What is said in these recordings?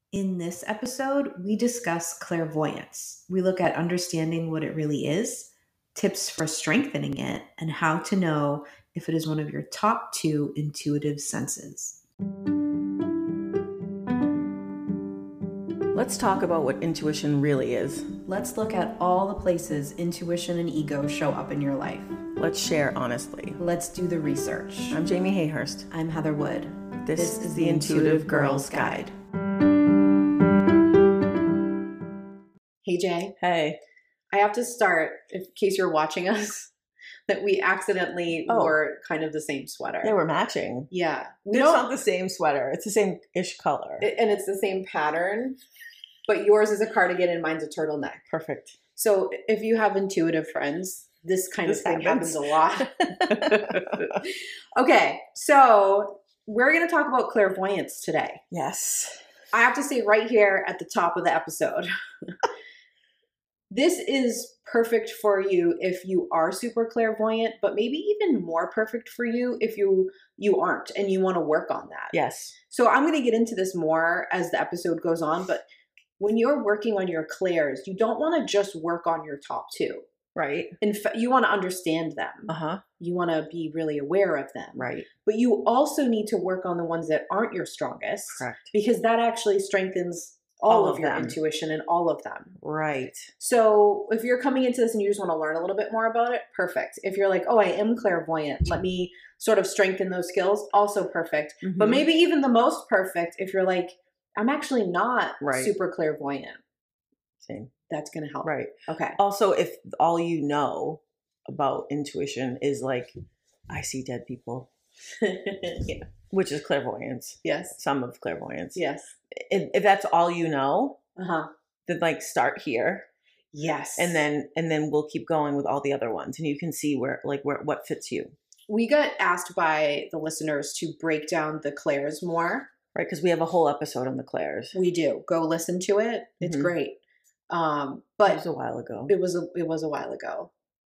In this episode, we discuss clairvoyance. We look at understanding what it really is, tips for strengthening it, and how to know if it is one of your top two intuitive senses. Let's talk about what intuition really is. Let's look at all the places intuition and ego show up in your life. Let's share honestly. Let's do the research. I'm Jamie Hayhurst. I'm Heather Wood. This is the Intuitive Girls Guide. Hey, Jay. Hey. I have to start, in case you're watching us, that we accidentally wore kind of the same sweater. They were matching. Yeah. It's not the same sweater. It's the same-ish color. And it's the same pattern, but yours is a cardigan and mine's a turtleneck. Perfect. So if you have intuitive friends, this kind of thing happens a lot. Okay, so we're going to talk about clairvoyance today. Yes. I have to say right here at the top of the episode, this is perfect for you if you are super clairvoyant, but maybe even more perfect for you if you aren't and you want to work on that. Yes. So I'm going to get into this more as the episode goes on, but when you're working on your clairs, you don't want to just work on your top two. Right. In fact, you want to understand them. Uh-huh. You want to be really aware of them. Right. But you also need to work on the ones that aren't your strongest. Correct. Because that actually strengthens all of your them. intuition and all of them. Right. So if you're coming into this and you just want to learn a little bit more about it, perfect. If you're like, oh, I am clairvoyant, let me sort of strengthen those skills, also perfect. Mm-hmm. But maybe even the most perfect if you're like, I'm actually not Right. super clairvoyant. Same. That's going to help. Right. Okay. Also, if all you know about intuition is like, I see dead people, Yeah. which is clairvoyance. Yes. Some of clairvoyance. Yes. If that's all you know, Uh-huh. then like start here. Yes. And then we'll keep going with all the other ones, and you can see where what fits you. We got asked by the listeners to break down the clairs more. Right, because we have a whole episode on the clairs. We do. Go listen to it. It's Mhm. great. But It was a while ago. It was a while ago.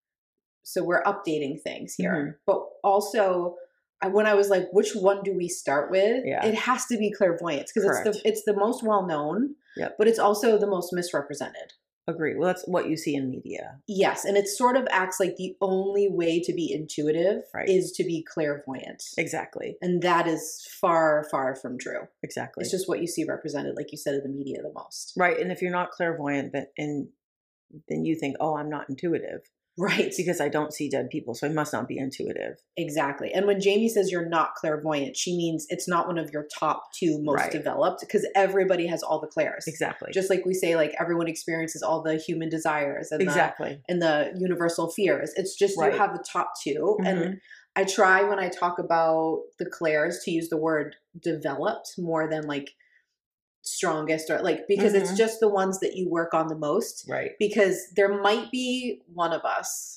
So we're updating things here. Mhm. But also, when I was like, which one do we start with? Yeah. It has to be clairvoyance because Correct. it's the most well known. Yep. But it's also the most misrepresented. Agree. Well, that's what you see in media. Yes, and it sort of acts like the only way to be intuitive Right. is to be clairvoyant. Exactly. And that is far, far from true. Exactly. It's just what you see represented, like you said, in the media the most. Right. And if you're not clairvoyant, then you think, oh, I'm not intuitive Right. because I don't see dead people, so I must not be intuitive. Exactly. And when Jamie says you're not clairvoyant, she means it's not one of your top two most Right. developed because everybody has all the clairs. Exactly. Just like we say, like everyone experiences all the human desires and exactly. the universal fears. It's just Right. you have the top two. Mhm. And I try when I talk about the clairs to use the word developed more than like strongest or like because it's Mhm. just the ones that you work on the most. Right. Because there might be one of us,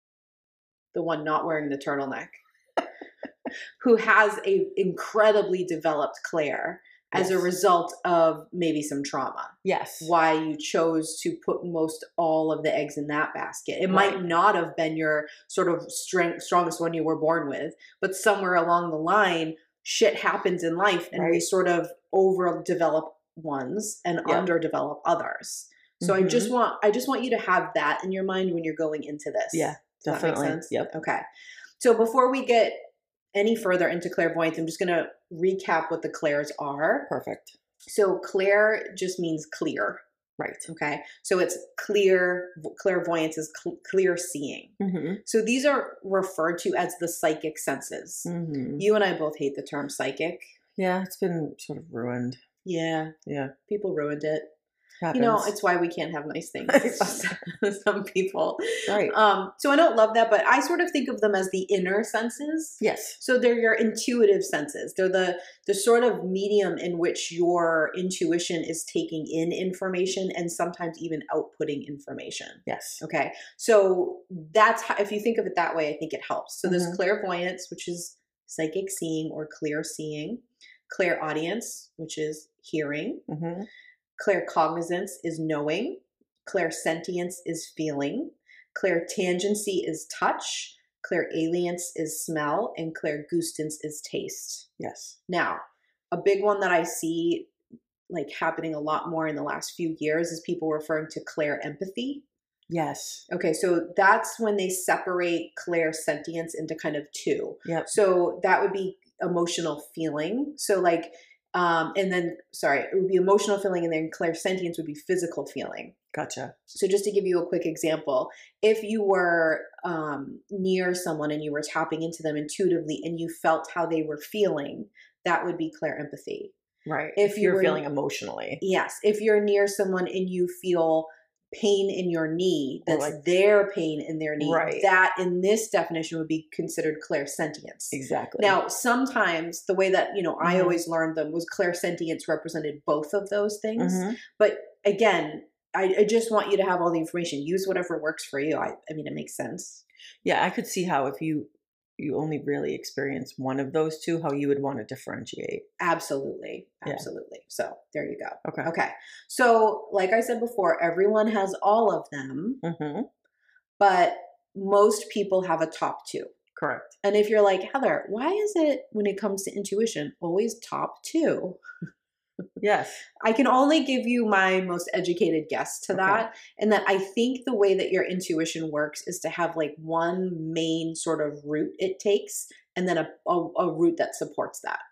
the one not wearing the turtleneck, who has a incredibly developed clair as a Yes. result of maybe some trauma. Yes. Why you chose to put most all of the eggs in that basket. It Right. might not have been your sort of strongest one you were born with, but somewhere along the line, shit happens in life and we Right. sort of overdevelop ones and Yep. underdevelop others. So I just want you to have that in your mind when you're going into this. Yeah, Does that make definitely. sense? Yep. Okay. So before we get any further into clairvoyance, I'm just going to recap what the clairs are. Perfect. So clair just means clear. Right. Okay. So it's clear. Clairvoyance is clear seeing. Mm-hmm. So these are referred to as the psychic senses. Mm-hmm. You and I both hate the term psychic. Yeah, it's been sort of ruined. Yeah. Yeah. People ruined it. Happens. You know, it's why we can't have nice things. Some people. right. So I don't love that, but I sort of think of them as the inner senses. Yes. So they're your intuitive senses. They're the sort of medium in which your intuition is taking in information and sometimes even outputting information. Yes. Okay. So that's how, if you think of it that way, I think it helps. So there's Mhm. clairvoyance, which is psychic seeing or clear seeing. Clairaudience, which is hearing. Mm-hmm. Claircognizance is knowing. Clairsentience is feeling. Clairtangency is touch. Clairalience is smell. And clairgustance is taste. Yes. Now, a big one that I see like happening a lot more in the last few years is people referring to clair empathy. Yes. Okay, so that's when they separate clair sentience into kind of two. Yep. So that would be emotional feeling. So like, and then, sorry, it would be emotional feeling, and then clair sentience would be physical feeling. Gotcha. So just to give you a quick example, if you were near someone and you were tapping into them intuitively and you felt how they were feeling, that would be clair empathy. Right. If you're feeling emotionally. Yes. If you're near someone and you feel pain in your knee, that's like, their pain in their knee. Right. That in this definition would be considered clairsentience. Exactly. Now, sometimes the way that, I always learned them was clairsentience represented both of those things. But again, I just want you to have all the information. Use whatever works for you. I mean, it makes sense. Yeah, I could see how if you only really experience one of those two, how you would want to differentiate. Absolutely. Absolutely. Yeah. So there you go. Okay. So like I said before, everyone has all of them, but most people have a top two. Correct. And if you're like, Heather, why is it when it comes to intuition always top two? Yes. I can only give you my most educated guess to that. And that I think the way that your intuition works is to have like one main sort of route it takes, and then a route that supports that.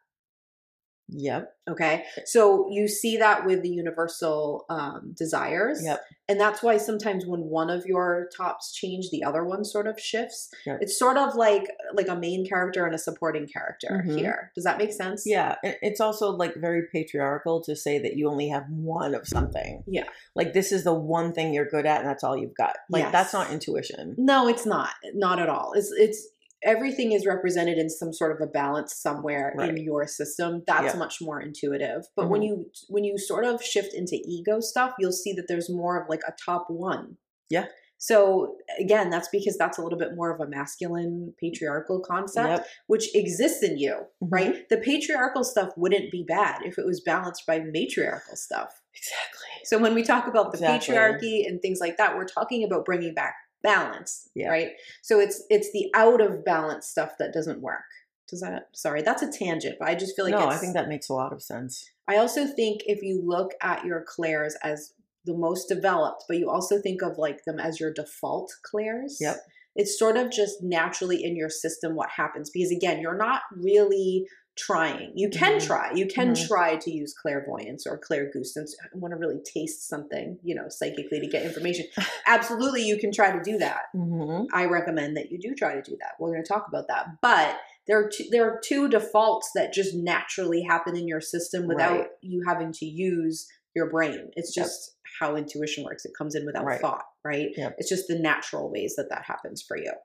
Yep. Okay. So you see that with the universal desires. Yep. And that's why sometimes when one of your tops change, the other one sort of shifts. Yep. It's sort of like a main character and a supporting character here. Does that make sense? Yeah. It's also like very patriarchal to say that you only have one of something. Yeah. Like this is the one thing you're good at and that's all you've got. Like that's not intuition. No, it's not. Not at all. It's everything is represented in some sort of a balance somewhere in your system. That's much more intuitive. But when you sort of shift into ego stuff, you'll see that there's more of like a top one. Yeah. So again, that's because that's a little bit more of a masculine patriarchal concept, which exists in you, right? The patriarchal stuff wouldn't be bad if it was balanced by matriarchal stuff. Exactly. So when we talk about the patriarchy and things like that, we're talking about bringing back balance, right? So it's the out of balance stuff that doesn't work. Sorry, that's a tangent, but I just feel like I think that makes a lot of sense. I also think if you look at your clairs as the most developed, but you also think of like them as your default clairs. Yep. It's sort of just naturally in your system what happens, because again, you're not really trying. You can try. You can try to use clairvoyance or clairgustance. I want to really taste something, psychically to get information. Absolutely, you can try to do that. I recommend that you do try to do that. We're going to talk about that. But there are two defaults that just naturally happen in your system without you having to use your brain. It's just how intuition works. It comes in without thought, right? Yep. It's just the natural ways that happens for you.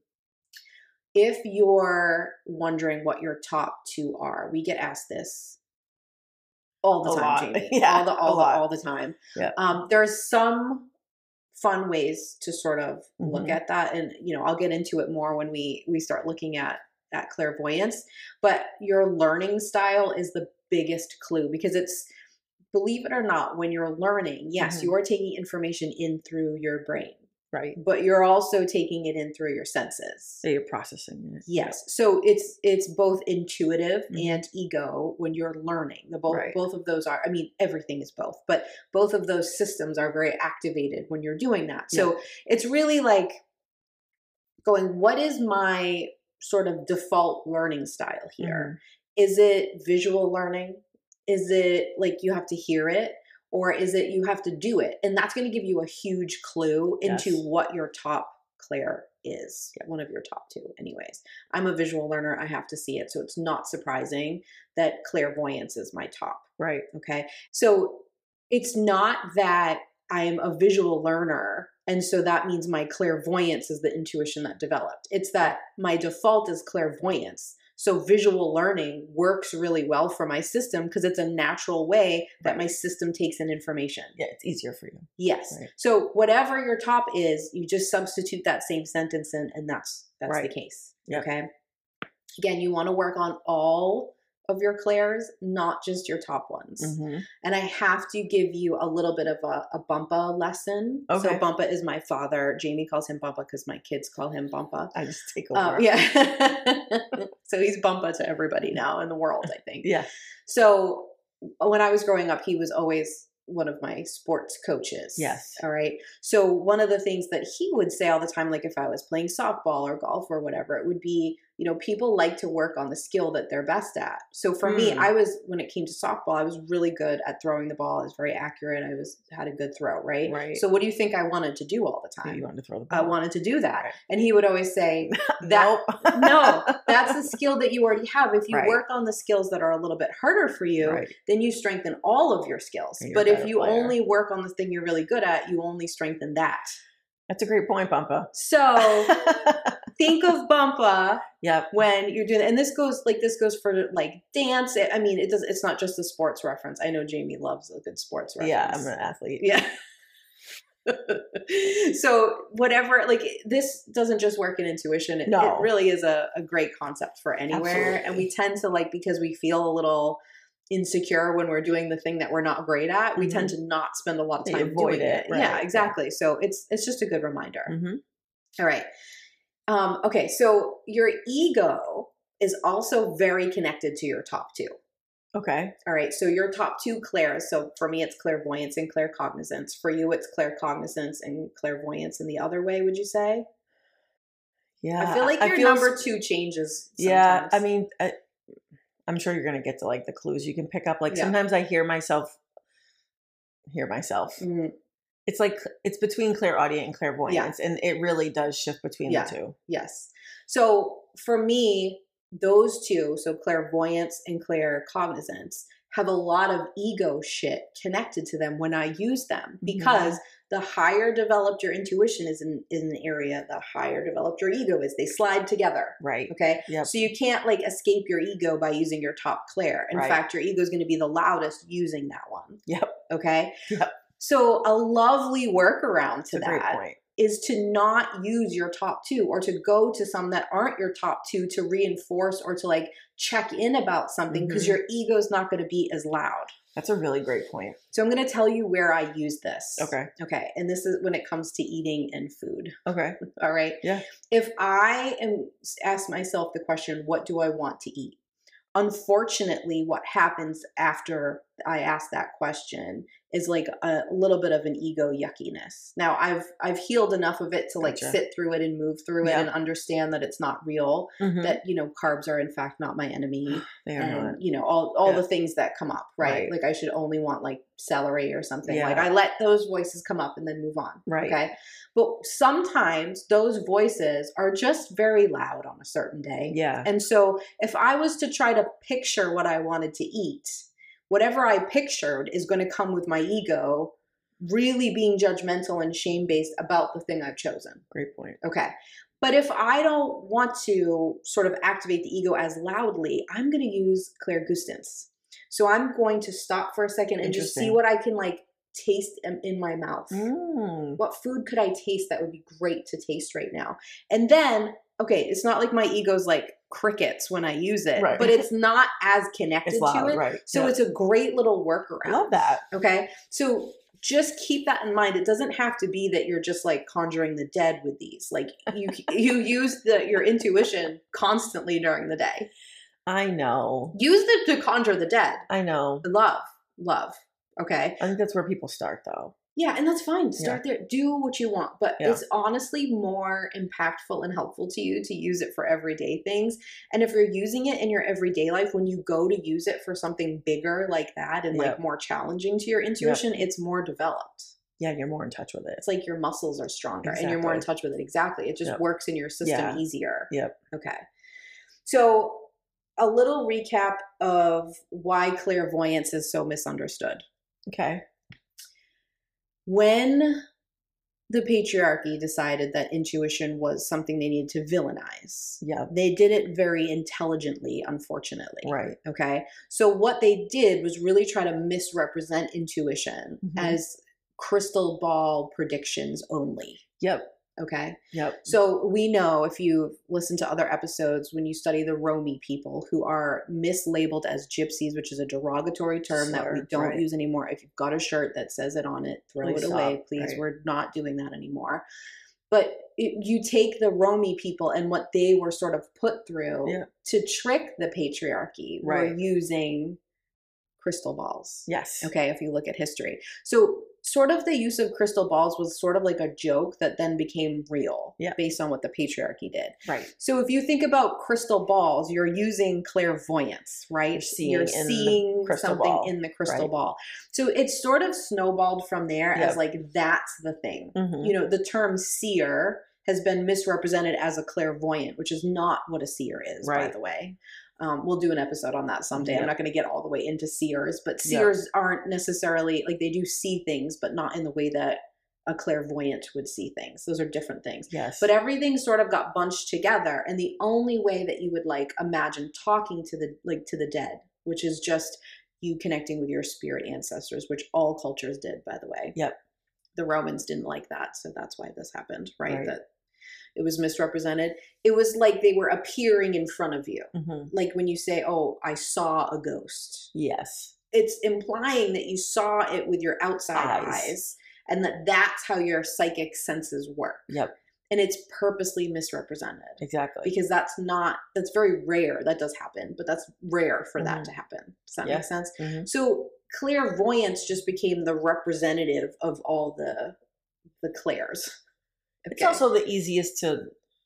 If you're wondering what your top two are, we get asked this all the time, Jamie. Yeah, all the time. Yeah. There's some fun ways to sort of look at that. And, I'll get into it more when we start looking at clairvoyance. But your learning style is the biggest clue, because it's, believe it or not, when you're learning, yes, you are taking information in through your brain. Right. But you're also taking it in through your senses. So you're processing it. Yes. So it's both intuitive and ego when you're learning. Both of those are, everything is both, but both of those systems are very activated when you're doing that. So it's really like going, what is my sort of default learning style here? Is it visual learning? Is it like you have to hear it? Or is it you have to do it? And that's going to give you a huge clue into what your top clair is. One of your top two anyways. I'm a visual learner. I have to see it. So it's not surprising that clairvoyance is my top. Right. Okay. So it's not that I am a visual learner, and so that means my clairvoyance is the intuition that developed. It's that my default is clairvoyance. So visual learning works really well for my system because it's a natural way that my system takes in information. Yeah, it's easier for you. Yes. Right. So whatever your top is, you just substitute that same sentence in, and that's the case. Yep. Okay. Again, you want to work on all of your clairs, not just your top ones. And I have to give you a little bit of a Bumpa lesson. Okay. So Bumpa is my father. Jamie calls him Bumpa because my kids call him Bumpa. I just take over. Yeah. So he's Bumpa to everybody now in the world, I think. Yeah. So when I was growing up, he was always one of my sports coaches. Yes. All right. So one of the things that he would say all the time, like if I was playing softball or golf or whatever, it would be, you know, people like to work on the skill that they're best at. So for me, when it came to softball, I was really good at throwing the ball. I was very accurate. Had a good throw. Right. Right. So what do you think I wanted to do all the time? You wanted to throw the ball. I wanted to do that. Right. And he would always say that, no, that's the skill that you already have. If you work on the skills that are a little bit harder for you, then you strengthen all of your skills. But if you only work on the thing you're really good at, you only strengthen that. That's a great point, Bumpa. So think of Bumpa when you're doing, and this goes for like dance. I mean, it's not just a sports reference. I know Jamie loves a good sports reference. Yeah, I'm an athlete. Yeah. So whatever, like this doesn't just work in intuition. It really is a great concept for anywhere. Absolutely. And we tend to because we feel a little insecure when we're doing the thing that we're not great at, we tend to not spend a lot of time doing it. Right. Yeah, exactly. So it's just a good reminder. All right. Okay. So your ego is also very connected to your top two. Okay. All right. So your top two clairs. So for me, it's clairvoyance and claircognizance. For you, it's claircognizance and clairvoyance in the other way, would you say? Yeah. I feel like your number two changes sometimes. Yeah. I mean, I'm sure you're going to get to like the clues you can pick up. Like sometimes I hear myself. Mm-hmm. It's like, it's between clairaudient and clairvoyance. And it really does shift between the two. Yes. So for me, those two, so clairvoyance and claircognizance, have a lot of ego shit connected to them when I use them, because the higher developed your intuition is in an area, the higher developed your ego is. They slide together. Right. Okay. Yep. So you can't escape your ego by using your top clair. In fact, your ego is going to be the loudest using that one. Yep. Okay. Yep. So a lovely workaround to that great point. Is to not use your top two, or to go to some that aren't your top two to reinforce or to check in about something, because your ego is not going to be as loud. That's a really great point. So I'm going to tell you where I use this. Okay. Okay. And this is when it comes to eating and food. Okay. All right. Yeah. If I ask myself the question, what do I want to eat? Unfortunately, what happens after I ask that question is a little bit of an ego yuckiness. Now I've healed enough of it to sit through it and move through it and understand that it's not real, that, carbs are in fact not my enemy. They are not. All the things that come up, right? Like I should only want celery or something. I let those voices come up and then move on. Right. Okay. But sometimes those voices are just very loud on a certain day. Yeah. And so if I was to try to picture what I wanted to eat, whatever I pictured is going to come with my ego really being judgmental and shame-based about the thing I've chosen. Great point. Okay. But if I don't want to sort of activate the ego as loudly, I'm going to use clairgustance. So I'm going to stop for a second and just see what I can taste in my mouth. What food could I taste that would be great to taste right now? And then, okay, it's not like my ego's crickets when I use it, but it's not as connected to it. Right. So it's a great little workaround. I love that. Okay. So just keep that in mind. It doesn't have to be that you're just conjuring the dead with these. You use your intuition constantly during the day. I know. Use it to conjure the dead. I know. Love. Okay. I think that's where people start though. Yeah, and that's fine. Start there. Do what you want. But it's honestly more impactful and helpful to you to use it for everyday things. And if you're using it in your everyday life, when you go to use it for something bigger like that and more challenging to your intuition, it's more developed. Yeah, you're more in touch with it. It's your muscles are stronger and you're more in touch with it. Exactly. It just works in your system easier. Yep. Okay. So a little recap of why clairvoyance is so misunderstood. Okay. When the patriarchy decided that intuition was something they needed to villainize, they did it very intelligently, unfortunately. Right. Okay. So what they did was really try to misrepresent intuition as crystal ball predictions only. Yep. Okay. Yep. So we know, if you've listened to other episodes, when you study the Romi people, who are mislabeled as gypsies, which is a derogatory term that we don't use anymore. If you've got a shirt that says it on it, throw it away, please. Right. We're not doing that anymore. But you take the Romi people and what they were sort of put through to trick the patriarchy. We're using crystal balls. Yes. Okay, if you look at history. So sort of the use of crystal balls was sort of like a joke that then became real based on what the patriarchy did. Right. So if you think about crystal balls, you're using clairvoyance, right? You're seeing something in the crystal ball. So it's sort of snowballed from there as like, that's the thing. You know, the term seer has been misrepresented as a clairvoyant, which is not what a seer is, by the way. We'll do an episode on that someday. I'm not going to get all the way into seers, but seers aren't necessarily, like, they do see things, but not in the way that a clairvoyant would see things. Those are different things. Yes. But everything sort of got bunched together. And the only way that you would like imagine talking to the dead, which is just you connecting with your spirit ancestors, which all cultures did, by the way. Yep. The Romans didn't like that. So that's why this happened, right? That it was misrepresented. It was like they were appearing in front of you. Like when you say, oh, I saw a ghost. Yes. It's implying that you saw it with your outside eyes and that's how your psychic senses work. Yep. And it's purposely misrepresented. Exactly. Because that's very rare. That does happen, but that's rare for that to happen. Does that make sense? So clairvoyance just became the representative of all the clairs. Okay. It's also the easiest to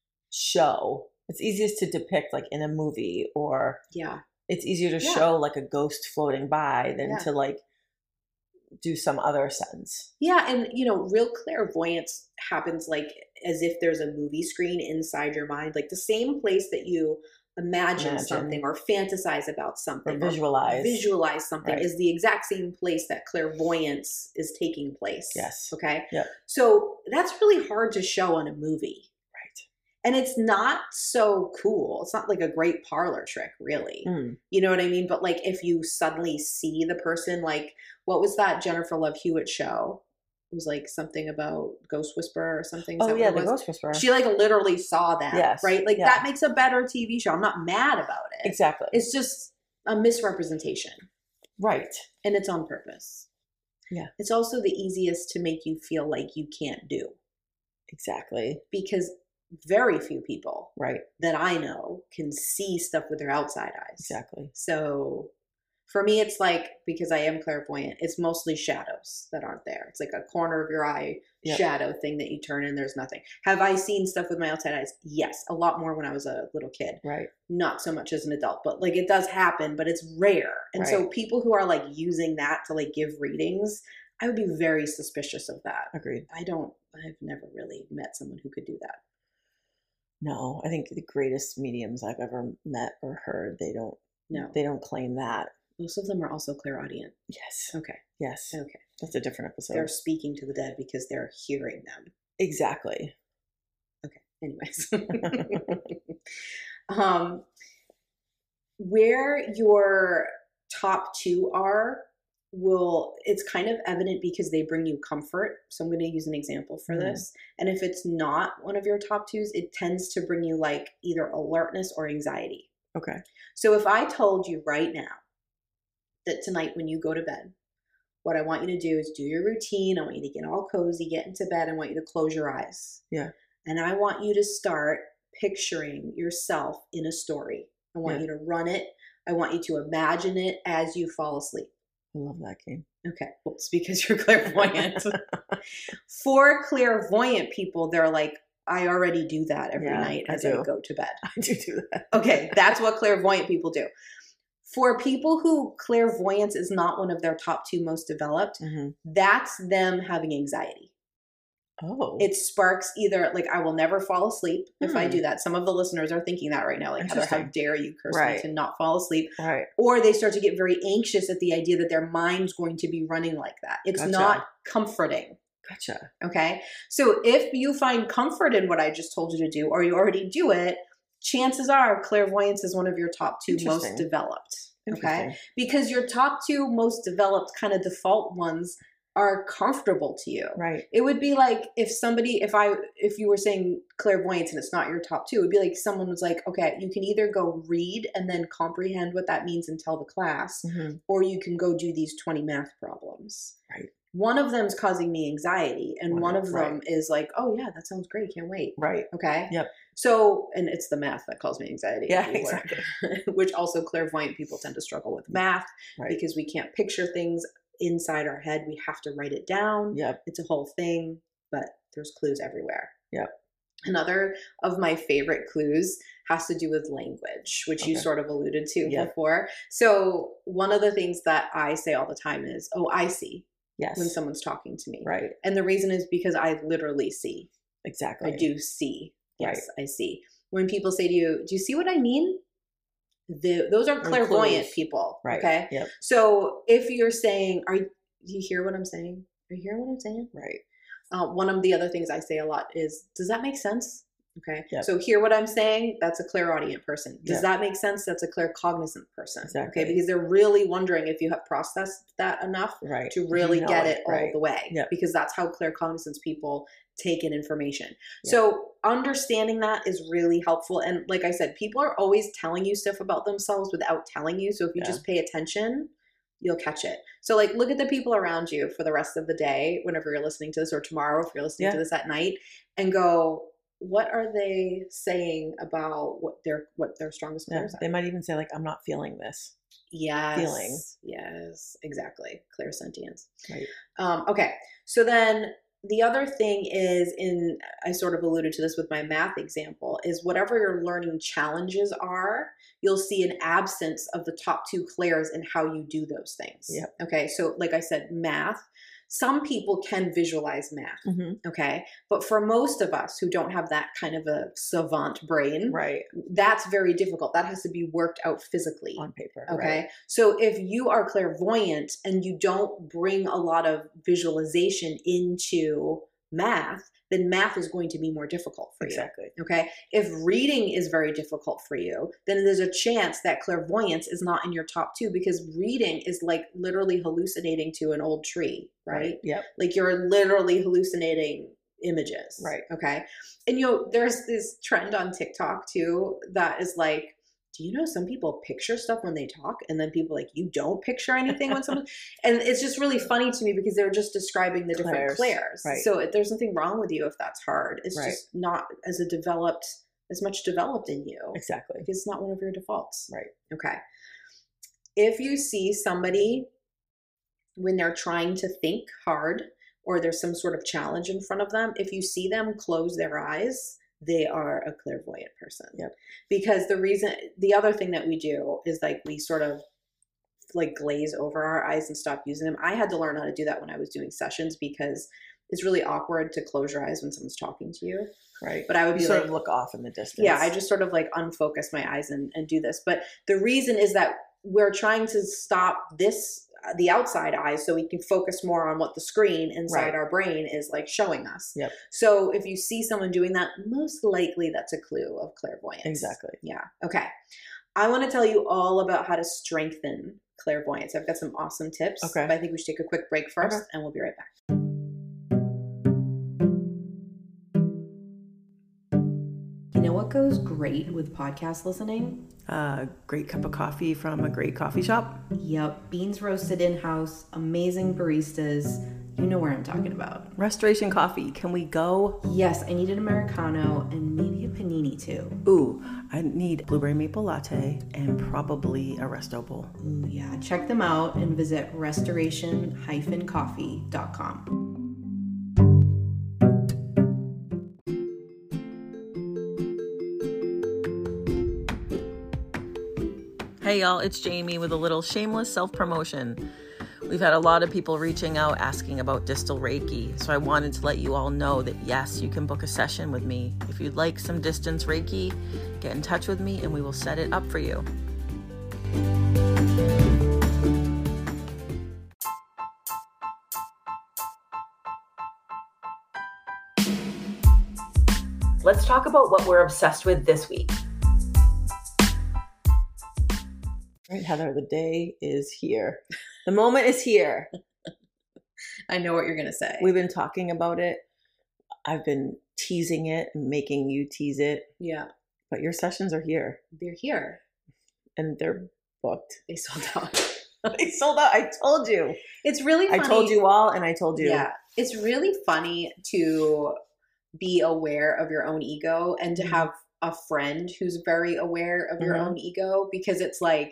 show. It's easiest to depict like in a movie, or it's easier to show like a ghost floating by than to like do some other sense. Yeah. And you know, real clairvoyance happens like as if there's a movie screen inside your mind, like the same place that you imagine something or fantasize about something or visualize something is the exact same place that clairvoyance is taking place. Yes. Okay. Yep. So that's really hard to show on a movie. Right. And it's not so cool. It's not like a great parlor trick, really. You know what I mean? But like if you suddenly see the person, like what was that Jennifer Love Hewitt show? It was like something about Ghost Whisperer or something. Oh yeah, the Ghost Whisperer. She like literally saw that, right? Like that makes a better TV show. I'm not mad about it. Exactly. It's just a misrepresentation. Right. And it's on purpose. Yeah. It's also the easiest to make you feel like you can't do. Exactly. Because very few people that I know can see stuff with their outside eyes. Exactly. So for me, it's like, because I am clairvoyant, it's mostly shadows that aren't there. It's like a corner of your eye shadow thing that you turn and there's nothing. Have I seen stuff with my outside eyes? Yes. A lot more when I was a little kid. Right. Not so much as an adult, but like it does happen, but it's rare. And so people who are like using that to like give readings, I would be very suspicious of that. Agreed. I've never really met someone who could do that. No, I think the greatest mediums I've ever met or heard, they don't claim that. Most of them are also clairaudient. Yes. Okay. Yes. Okay. That's a different episode. They're speaking to the dead because they're hearing them. Exactly. Okay. Anyways. Where your top two are, it's kind of evident because they bring you comfort. So I'm going to use an example for this. And if it's not one of your top twos, it tends to bring you like either alertness or anxiety. Okay. So if I told you right now that tonight when you go to bed, what I want you to do is do your routine. I want you to get all cozy, get into bed. I want you to close your eyes. Yeah. And I want you to start picturing yourself in a story. I want you to run it. I want you to imagine it as you fall asleep. I love that game. Okay. Well, it's because you're clairvoyant. For clairvoyant people, they're like, I already do that every night as I go to bed. I do that. Okay. That's what clairvoyant people do. For people who clairvoyance is not one of their top two most developed, that's them having anxiety. Oh. It sparks either like, I will never fall asleep if I do that. Some of the listeners are thinking that right now. Like, Heather, how dare you curse me to not fall asleep? Right. Or they start to get very anxious at the idea that their mind's going to be running like that. It's not comforting. Gotcha. Okay. So if you find comfort in what I just told you to do, or you already do it, chances are clairvoyance is one of your top two most developed. Okay. Because your top two most developed kind of default ones are comfortable to you. Right. It would be like if you were saying clairvoyance and it's not your top two, it would be like someone was like, okay, you can either go read and then comprehend what that means and tell the class, or you can go do these 20 math problems. Right. one of them is causing me anxiety, and one of them is like, oh yeah, that sounds great, can't wait. Right. Okay. Yep. So, and it's the math that causes me anxiety. Yeah, exactly. Which also clairvoyant people tend to struggle with math because we can't picture things inside our head. We have to write it down. Yep. It's a whole thing, but there's clues everywhere. Yep. Another of my favorite clues has to do with language, which you sort of alluded to before. So one of the things that I say all the time is, oh, I see. Yes. When someone's talking to me. Right. And the reason is because I literally see. Exactly. I do see. Yes, I see. When people say to you, do you see what I mean? Those are clairvoyant people. Right. Okay. Yep. So if you're saying, do you hear what I'm saying? Are you hearing what I'm saying? Right. One of the other things I say a lot is, does that make sense? Okay. Yep. So hear what I'm saying? That's a clairaudient person. Does that make sense? That's a claircognizant person. Exactly. Okay. Because they're really wondering if you have processed that enough to really get it all the way. Yep. Because that's how claircognizance people take in information. Yep. So understanding that is really helpful. And like I said, people are always telling you stuff about themselves without telling you. So if you just pay attention, you'll catch it. So like, look at the people around you for the rest of the day, whenever you're listening to this, or tomorrow, if you're listening to this at night, and go, what are they saying about what their strongest clairs are? They might even say like, I'm not feeling this. Yes. Feeling. Yes, exactly. Clairsentience. Right. Okay. So then the other thing is, I sort of alluded to this with my math example, is whatever your learning challenges are, you'll see an absence of the top two clairs in how you do those things. Yep. Okay. So like I said, math, some people can visualize math. Mm-hmm. Okay. But for most of us who don't have that kind of a savant brain, that's very difficult. That has to be worked out physically on paper. Okay. Right. So if you are clairvoyant and you don't bring a lot of visualization into math, then math is going to be more difficult for you. Exactly. Okay. If reading is very difficult for you, then there's a chance that clairvoyance is not in your top two, because reading is like literally hallucinating to an old tree, right? Yep. Like you're literally hallucinating images. Right. Okay. And there's this trend on TikTok too that is like, do you know some people picture stuff when they talk, and then people like, you don't picture anything when someone, and it's just really funny to me because they're just describing the different clairs. Right. So there's nothing wrong with you if that's hard. It's just not as much developed in you. Exactly. Because it's not one of your defaults. Right. Okay. If you see somebody when they're trying to think hard, or there's some sort of challenge in front of them, if you see them close their eyes, they are a clairvoyant person. Yep. Because the other thing that we do is like, we sort of like glaze over our eyes and stop using them. I had to learn how to do that when I was doing sessions, because it's really awkward to close your eyes when someone's talking to you. Right. But I would be sort of look off in the distance. Yeah. I just sort of like unfocus my eyes and do this. But the reason is that we're trying to stop the outside eyes, so we can focus more on what the screen inside our brain is like showing us. Yep. So if you see someone doing that, most likely that's a clue of clairvoyance. Exactly. Yeah. Okay. I want to tell you all about how to strengthen clairvoyance. I've got some awesome tips. Okay. But I think we should take a quick break first, and we'll be right back. You know what goes great with podcast listening? A great cup of coffee from a great coffee shop. Yep. Beans roasted in-house, amazing baristas. You know where I'm talking about. Restoration Coffee. Can we go? Yes, I need an Americano and maybe a panini too. Ooh, I need blueberry maple latte and probably a resto bowl. Ooh, yeah. Check them out and visit restoration-coffee.com. Hey y'all, it's Jamie with a little shameless self-promotion. We've had a lot of people reaching out asking about distal Reiki, so I wanted to let you all know that yes, you can book a session with me. If you'd like some distance Reiki, get in touch with me and we will set it up for you. Let's talk about what we're obsessed with this week. Right, Heather, the day is here. The moment is here. I know what you're going to say. We've been talking about it. I've been teasing it and making you tease it. Yeah. But your sessions are here. They're here. And they're booked. They sold out. They sold out. I told you. It's really funny. I told you all, and I told you. Yeah. It's really funny to be aware of your own ego and to have a friend who's very aware of your own ego, because it's like,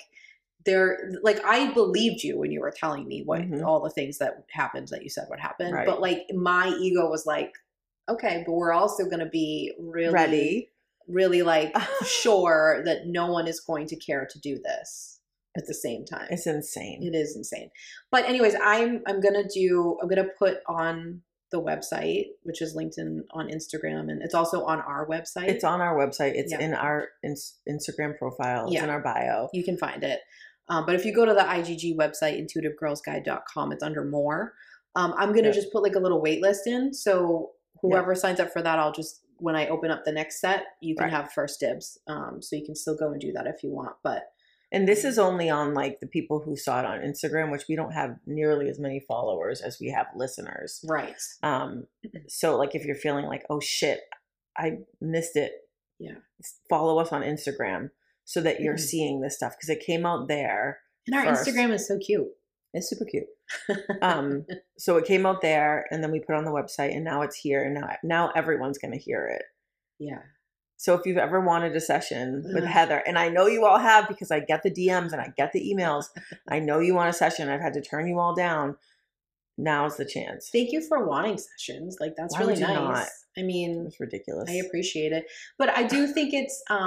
I believed you when you were telling me what all the things that happened that you said would happen. Right. But like my ego was like, okay, but we're also going to be really like sure that no one is going to care to do this at the same time. It's insane. It is insane. But anyways, I'm going to put on the website, which is linked on Instagram, and it's also on our website. It's on our website. It's in our Instagram profile. It's in our bio. You can find it. But if you go to the IGG website, intuitivegirlsguide.com, it's under more. I'm going to just put like a little wait list in. So whoever signs up for that, I'll just, when I open up the next set, you can have first dibs. So you can still go and do that if you want. And this is only on like the people who saw it on Instagram, which we don't have nearly as many followers as we have listeners. Right. So like if you're feeling like, oh shit, I missed it. Yeah. Follow us on Instagram so that you're seeing this stuff, because it came out there. And our Instagram is so cute. It's super cute. So it came out there, and then we put it on the website, and now it's here, and now everyone's going to hear it. Yeah. So if you've ever wanted a session with Heather, and I know you all have, because I get the DMs and I get the emails, I know you want a session. I've had to turn you all down. Now's the chance. Thank you for wanting sessions. Like that's really nice. Not? I mean, it's ridiculous. I appreciate it, but I do think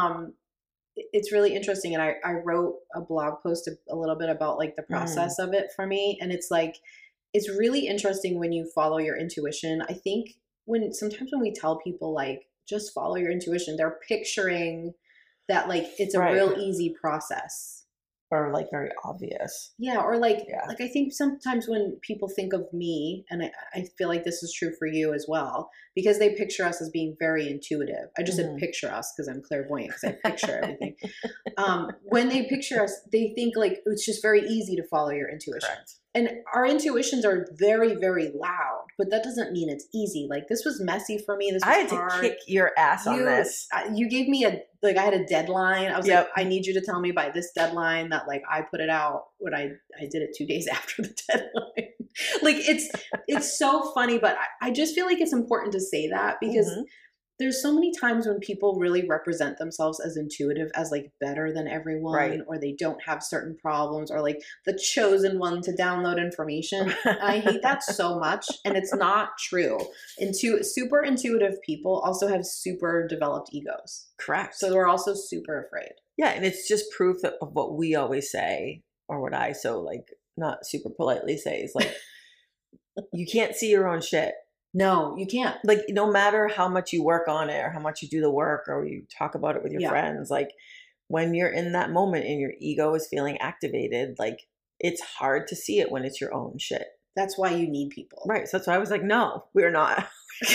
it's really interesting. And I wrote a blog post a little bit about like the process of it for me. And it's like, it's really interesting when you follow your intuition. I think sometimes when we tell people like, just follow your intuition, they're picturing that like, it's a real easy process. Or like very obvious. Yeah. Or like I think sometimes when people think of me, and I feel like this is true for you as well, because they picture us as being very intuitive. I just said picture us because I'm clairvoyant, because I picture everything. When they picture us, they think like it's just very easy to follow your intuition. Correct. And our intuitions are very, very loud, but that doesn't mean it's easy. Like this was messy for me. I had to kick your ass on this. You gave me I had a deadline. I was like, I need you to tell me by this deadline that like I put it out when I did it 2 days after the deadline. Like it's so funny, but I just feel like it's important to say that, because there's so many times when people really represent themselves as intuitive, as like better than everyone, or they don't have certain problems, or like the chosen one to download information. And I hate that so much. And it's not true. Super intuitive people also have super developed egos. Correct. So they're also super afraid. Yeah. And it's just proof of what we always say, or what I so like not super politely say, is like, you can't see your own shit. No, you can't. Like, no matter how much you work on it, or how much you do the work, or you talk about it with your friends, like when you're in that moment and your ego is feeling activated, like it's hard to see it when it's your own shit. That's why you need people. Right. So that's why I was like, no, we're not.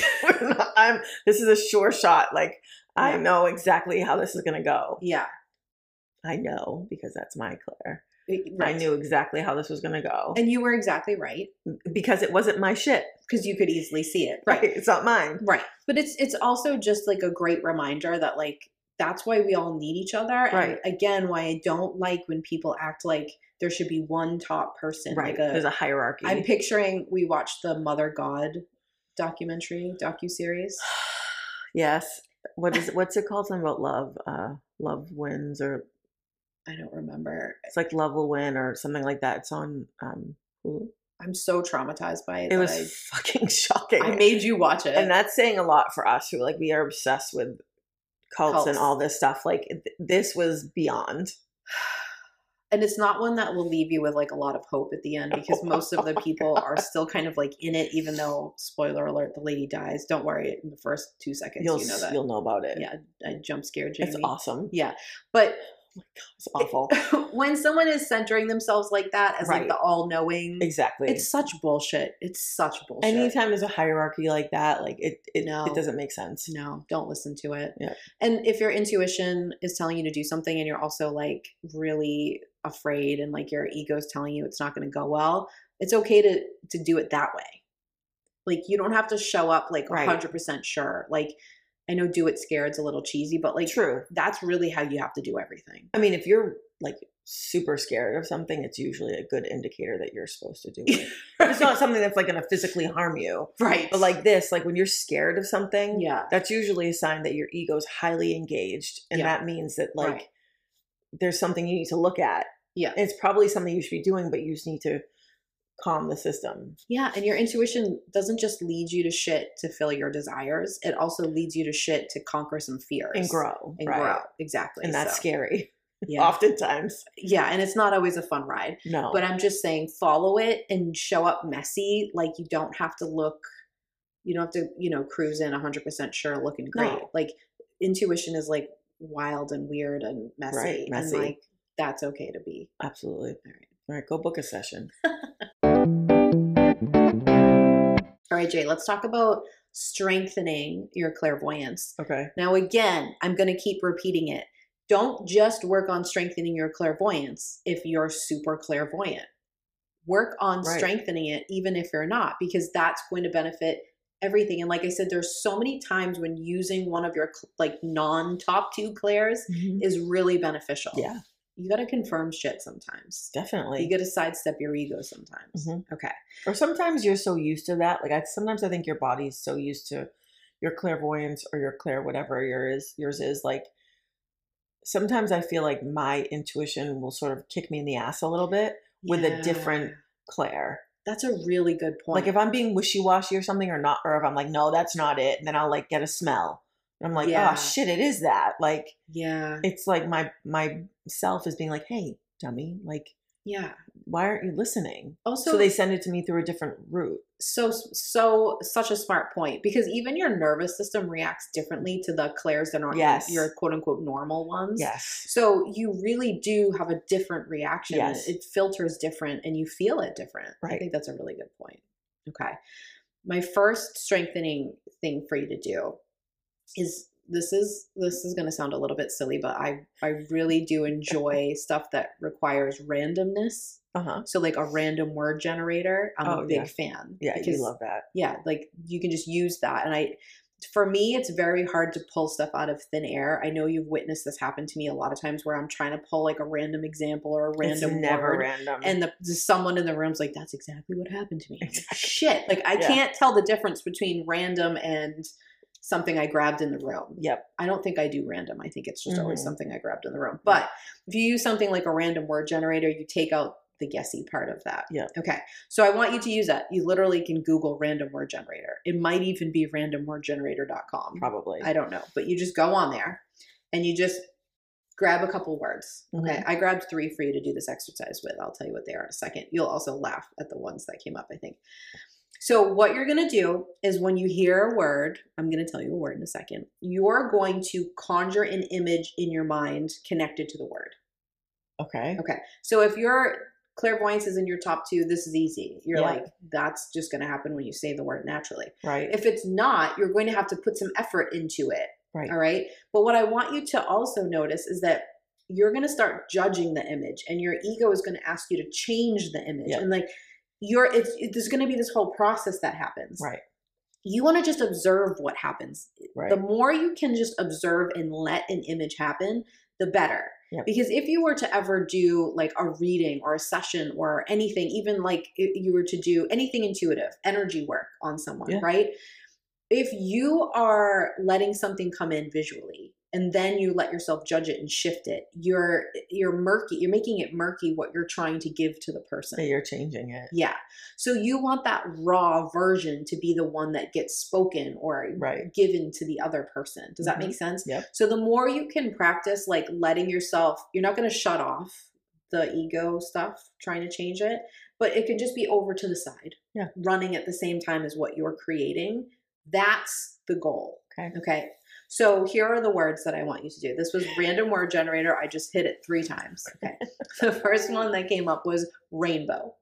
This is a sure shot. Like, I know exactly how this is going to go. Yeah. I know, because that's my Claire. Right. I knew exactly how this was going to go. And you were exactly right. Because it wasn't my shit. Because you could easily see it. Right. It's not mine. Right. But it's also just like a great reminder that like, that's why we all need each other. Right. And again, why I don't like when people act like there should be one top person. Right. Like there's a hierarchy. I'm picturing, we watched the Mother God docuseries. Yes. What's it called? Something about love. Love wins, or I don't remember. It's like Love Will Win or something like that. It's on Hulu. I'm so traumatized by it. It was fucking shocking. I made you watch it. And that's saying a lot for us, who like we are obsessed with cults and all this stuff. Like this was beyond. And it's not one that will leave you with like a lot of hope at the end, because most of the people are still kind of like in it, even though, spoiler alert, the lady dies. Don't worry, in the first 2 seconds you know that. You'll know about it. Yeah, I jump scared Jamie. It's awesome. Yeah. But oh my God, it's awful. When someone is centering themselves like that as like the all-knowing. Exactly. It's such bullshit. It's such bullshit. Anytime there's a hierarchy like that, like it doesn't make sense. No, don't listen to it. Yeah. And if your intuition is telling you to do something and you're also like really afraid and like your ego is telling you it's not going to go well, it's okay to do it that way. Like you don't have to show up like 100% sure. Like I know do it scared's a little cheesy, but like true. That's really how you have to do everything. I mean, if you're like super scared of something, it's usually a good indicator that you're supposed to do it. It's not something that's like going to physically harm you. Right. But like this, like when you're scared of something, yeah, that's usually a sign that your ego is highly engaged. And that means that like there's something you need to look at. Yeah. And it's probably something you should be doing, but you just need to calm the system. Yeah. And your intuition doesn't just lead you to shit to fill your desires. It also leads you to shit to conquer some fears. And grow. And grow. Exactly. And that's scary. Yeah. Oftentimes. Yeah. And it's not always a fun ride. No. But I'm just saying, follow it and show up messy. Like you don't have to look, you don't have to, cruise in 100% sure looking great. No. Like intuition is like wild and weird and messy. Right. Messy. And like that's okay to be. Absolutely. All right. Go book a session. All right, Jay, let's talk about strengthening your clairvoyance. Okay. Now, again, I'm going to keep repeating it. Don't just work on strengthening your clairvoyance if you're super clairvoyant. Work on strengthening it even if you're not, because that's going to benefit everything. And like I said, there's so many times when using one of your like non-top 2 clairs is really beneficial. Yeah. You got to confirm shit sometimes. Definitely. You got to sidestep your ego sometimes. Okay. Or sometimes you're so used to that. Like sometimes I think your body's so used to your clairvoyance or your clair, whatever yours is. Like sometimes I feel like my intuition will sort of kick me in the ass a little bit with a different clair. That's a really good point. Like if I'm being wishy-washy or something or not, or if I'm like, no, that's not it. And then I'll like get a smell. And I'm like, oh shit, it is that. Like, it's like my self is being like, hey, dummy, like, why aren't you listening? Also, so they send it to me through a different route. So such a smart point, because even your nervous system reacts differently to the clairs than your quote unquote normal ones. Yes. So you really do have a different reaction. Yes. It filters different and you feel it different. Right. I think that's a really good point. Okay. My first strengthening thing for you to do is this is going to sound a little bit silly, but I really do enjoy stuff that requires randomness. So like a random word generator, I'm a big fan. Yeah, because, you love that. Yeah, like you can just use that. And for me, it's very hard to pull stuff out of thin air. I know you've witnessed this happen to me a lot of times where I'm trying to pull like a random example or a random never word, random. And someone in the room's like, that's exactly what happened to me. Exactly. Shit. Like I can't tell the difference between random and something I grabbed in the room. Yep. I don't think I do random. I think it's just always something I grabbed in the room. But if you use something like a random word generator, you take out the guessy part of that. Yeah. Okay. So I want you to use that. You literally can Google random word generator. It might even be randomwordgenerator.com. Probably. I don't know. But you just go on there and you just grab a couple words. Okay. I grabbed 3 for you to do this exercise with. I'll tell you what they are in a second. You'll also laugh at the ones that came up, I think. So what you're going to do is when you hear a word, I'm going to tell you a word in a second, you're going to conjure an image in your mind connected to the word. Okay. Okay. So if your clairvoyance is in your top 2, this is easy. You're like, that's just going to happen when you say the word naturally. Right. If it's not, you're going to have to put some effort into it. Right. All right. But what I want you to also notice is that you're going to start judging the image and your ego is going to ask you to change the image. And like, there's going to be this whole process that happens. Right. You want to just observe what happens. Right. The more you can just observe and let an image happen, the better. Yep. Because if you were to ever do like a reading or a session or anything, even like you were to do anything intuitive, energy work on someone, right? If you are letting something come in visually and then you let yourself judge it and shift it, you're murky. You're making it murky what you're trying to give to the person. Yeah, you're changing it. Yeah. So you want that raw version to be the one that gets spoken or given to the other person. Does that make sense? Yep. So the more you can practice like letting yourself, you're not going to shut off the ego stuff, trying to change it, but it can just be over to the side, running at the same time as what you're creating. That's the goal. Okay. So here are the words that I want you to do. This was random word generator. I just hit it 3 times. Okay. The first one that came up was rainbow.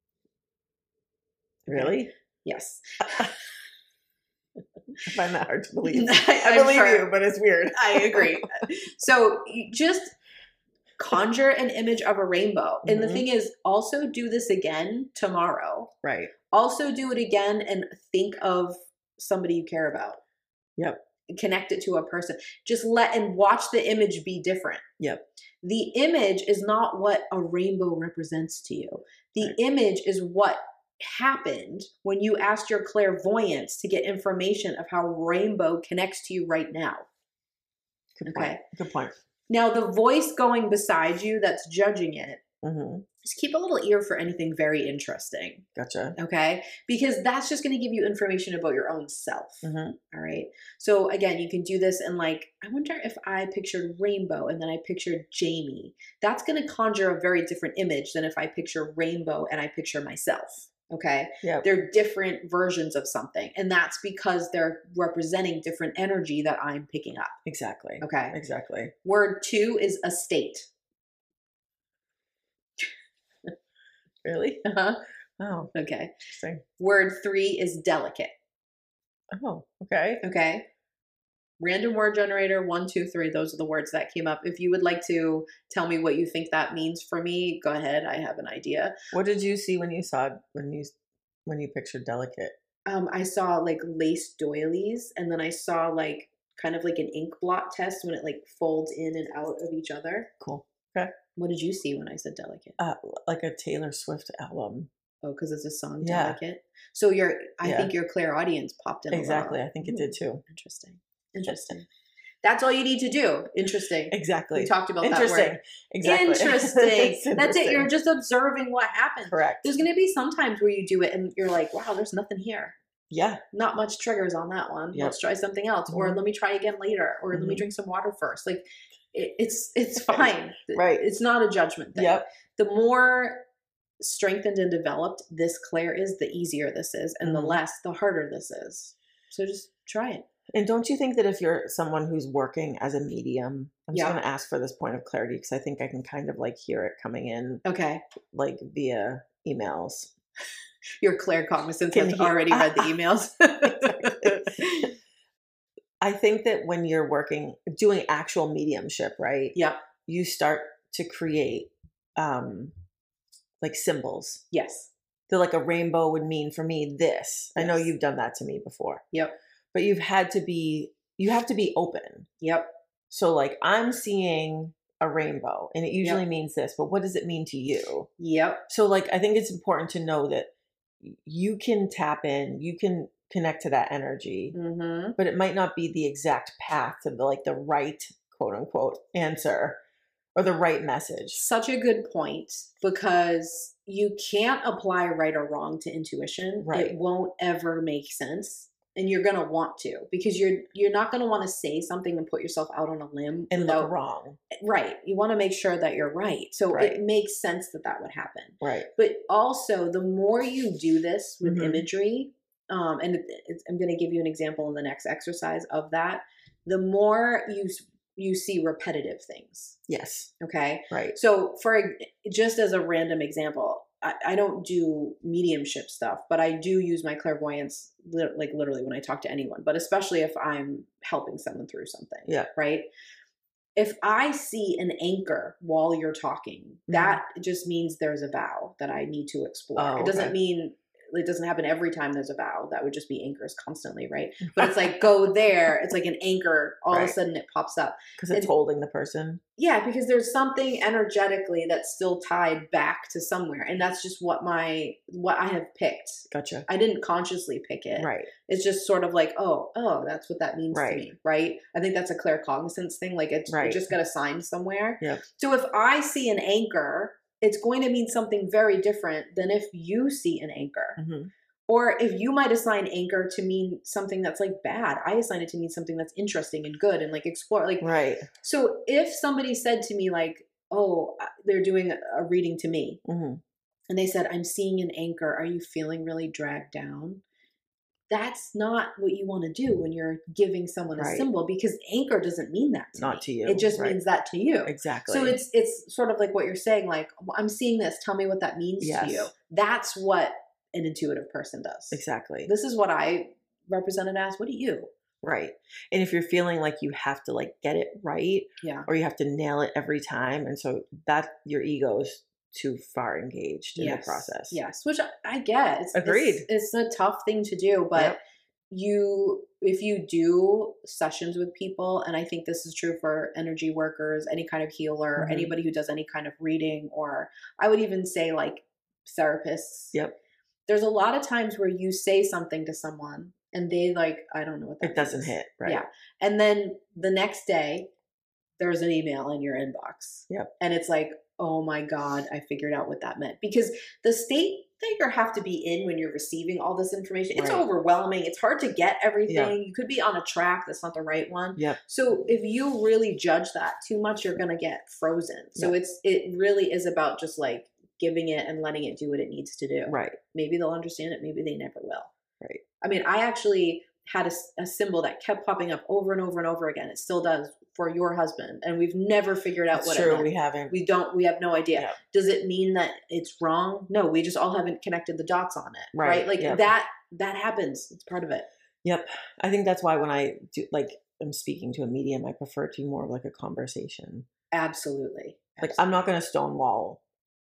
Really? Yes. I find that hard to believe. I believe you, but it's weird. I agree. So you just conjure an image of a rainbow. And the thing is, also do this again tomorrow. Right. Also do it again and think of somebody you care about. Yep. connect it to a person. Just and watch the image be different. Yep. The image is not what a rainbow represents to you. The image is what happened when you asked your clairvoyance to get information of how rainbow connects to you right now. Good point. Good point. Now, the voice going beside you that's judging it, just keep a little ear for anything very interesting. Gotcha. Okay? Because that's just going to give you information about your own self. All right? So again, you can do this and like, I wonder if I pictured rainbow and then I pictured Jamie. That's going to conjure a very different image than if I picture rainbow and I picture myself. Okay? Yep. They're different versions of something. And that's because they're representing different energy that I'm picking up. Exactly. Okay? Exactly. Word 2 is estate. Really? Uh-huh. Oh. Okay. Interesting. Word 3 is delicate. Oh, okay. Okay. Random word generator, 1, 2, 3. Those are the words that came up. If you would like to tell me what you think that means for me, go ahead. I have an idea. What did you see when you pictured delicate? I saw like lace doilies, and then I saw like kind of like an ink blot test when it like folds in and out of each other. Cool. Okay. What did you see when I said delicate? Like a Taylor Swift album. Oh, because it's a song, Delicate. So I think your clairaudience popped in. Exactly. I think it did too. Interesting. That's all you need to do. Interesting. Exactly. We talked about that word. Exactly. Interesting. That's it. You're just observing what happened. Correct. There's going to be some times where you do it and you're like, wow, there's nothing here. Yeah. Not much triggers on that one. Yep. Let's try something else. Or let me try again later. Or let me drink some water first. Like it's fine. Right. It's not a judgment thing. Yep. The more strengthened and developed this clair is, the easier this is. And the harder this is. So just try it. And don't you think that if you're someone who's working as a medium, I'm just going to ask for this point of clarity because I think I can kind of like hear it coming in. Okay. Like via emails. Your claircognizance has already read the emails. I think that when you're doing actual mediumship, right? Yeah. You start to create like symbols. Yes. So like a rainbow would mean for me this. Yes. I know you've done that to me before. Yep. But you have to be open. Yep. So like I'm seeing a rainbow and it usually means this, but what does it mean to you? Yep. So like I think it's important to know that you can tap in, you can connect to that energy, but it might not be the exact path to the right quote unquote answer or the right message. Such a good point, because you can't apply right or wrong to intuition. Right. It won't ever make sense. And you're going to want to, because you're not going to want to say something and put yourself out on a limb and look wrong. Right. You want to make sure that you're right. So it makes sense that would happen. Right. But also, the more you do this with imagery, and I'm going to give you an example in the next exercise of that, the more you see repetitive things. Yes. Okay. Right. So just as a random example, I don't do mediumship stuff, but I do use my clairvoyance like literally when I talk to anyone, but especially if I'm helping someone through something. Yeah. Right. If I see an anchor while you're talking, that just means there's a vow that I need to explore. Oh, it doesn't mean it doesn't happen every time there's a vow. That would just be anchors constantly, right? But it's like, go there. It's like an anchor. All of a sudden it pops up. Because it's holding the person. Yeah, because there's something energetically that's still tied back to somewhere. And that's just what I have picked. Gotcha. I didn't consciously pick it. Right. It's just sort of like, oh, that's what that means to me, right? I think that's a claircognizance thing. Like it just got assigned somewhere. Yeah. So if I see an anchor, it's going to mean something very different than if you see an anchor. Or if you might assign anchor to mean something that's like bad, I assign it to mean something that's interesting and good and like explore. Like, right. So if somebody said to me like, oh, they're doing a reading to me and they said, I'm seeing an anchor. Are you feeling really dragged down? That's not what you want to do when you're giving someone a symbol, because anchor doesn't mean that to you. It just means that to you. Exactly. So it's sort of like what you're saying, like, I'm seeing this. Tell me what that means to you. That's what an intuitive person does. Exactly. This is what I represented as. What do you? Right. And if you're feeling like you have to like get it right, or you have to nail it every time, and so that your ego's too far engaged in the process. Yes, which I get. Agreed. It's a tough thing to do, but if you do sessions with people, and I think this is true for energy workers, any kind of healer, anybody who does any kind of reading, or I would even say like therapists. Yep. There's a lot of times where you say something to someone and they like, I don't know what that It doesn't hit, right? Yeah. And then the next day there's an email in your inbox. Yep. And it's like, oh my God, I figured out what that meant. Because the state that you have to be in when you're receiving all this information, it's overwhelming. It's hard to get everything. Yep. You could be on a track that's not the right one. Yep. So if you really judge that too much, you're going to get frozen. So it really is about just like giving it and letting it do what it needs to do. Right. Maybe they'll understand it. Maybe they never will. Right. I mean, I actually had a symbol that kept popping up over and over and over again. It still does for your husband. And we've never figured out what it meant. We haven't. We have no idea. Yep. Does it mean that it's wrong? No, we just all haven't connected the dots on it. Right. Like that happens. It's part of it. Yep. I think that's why when I do, like, I'm speaking to a medium, I prefer to be more of like a conversation. Absolutely. Like, I'm not going to stonewall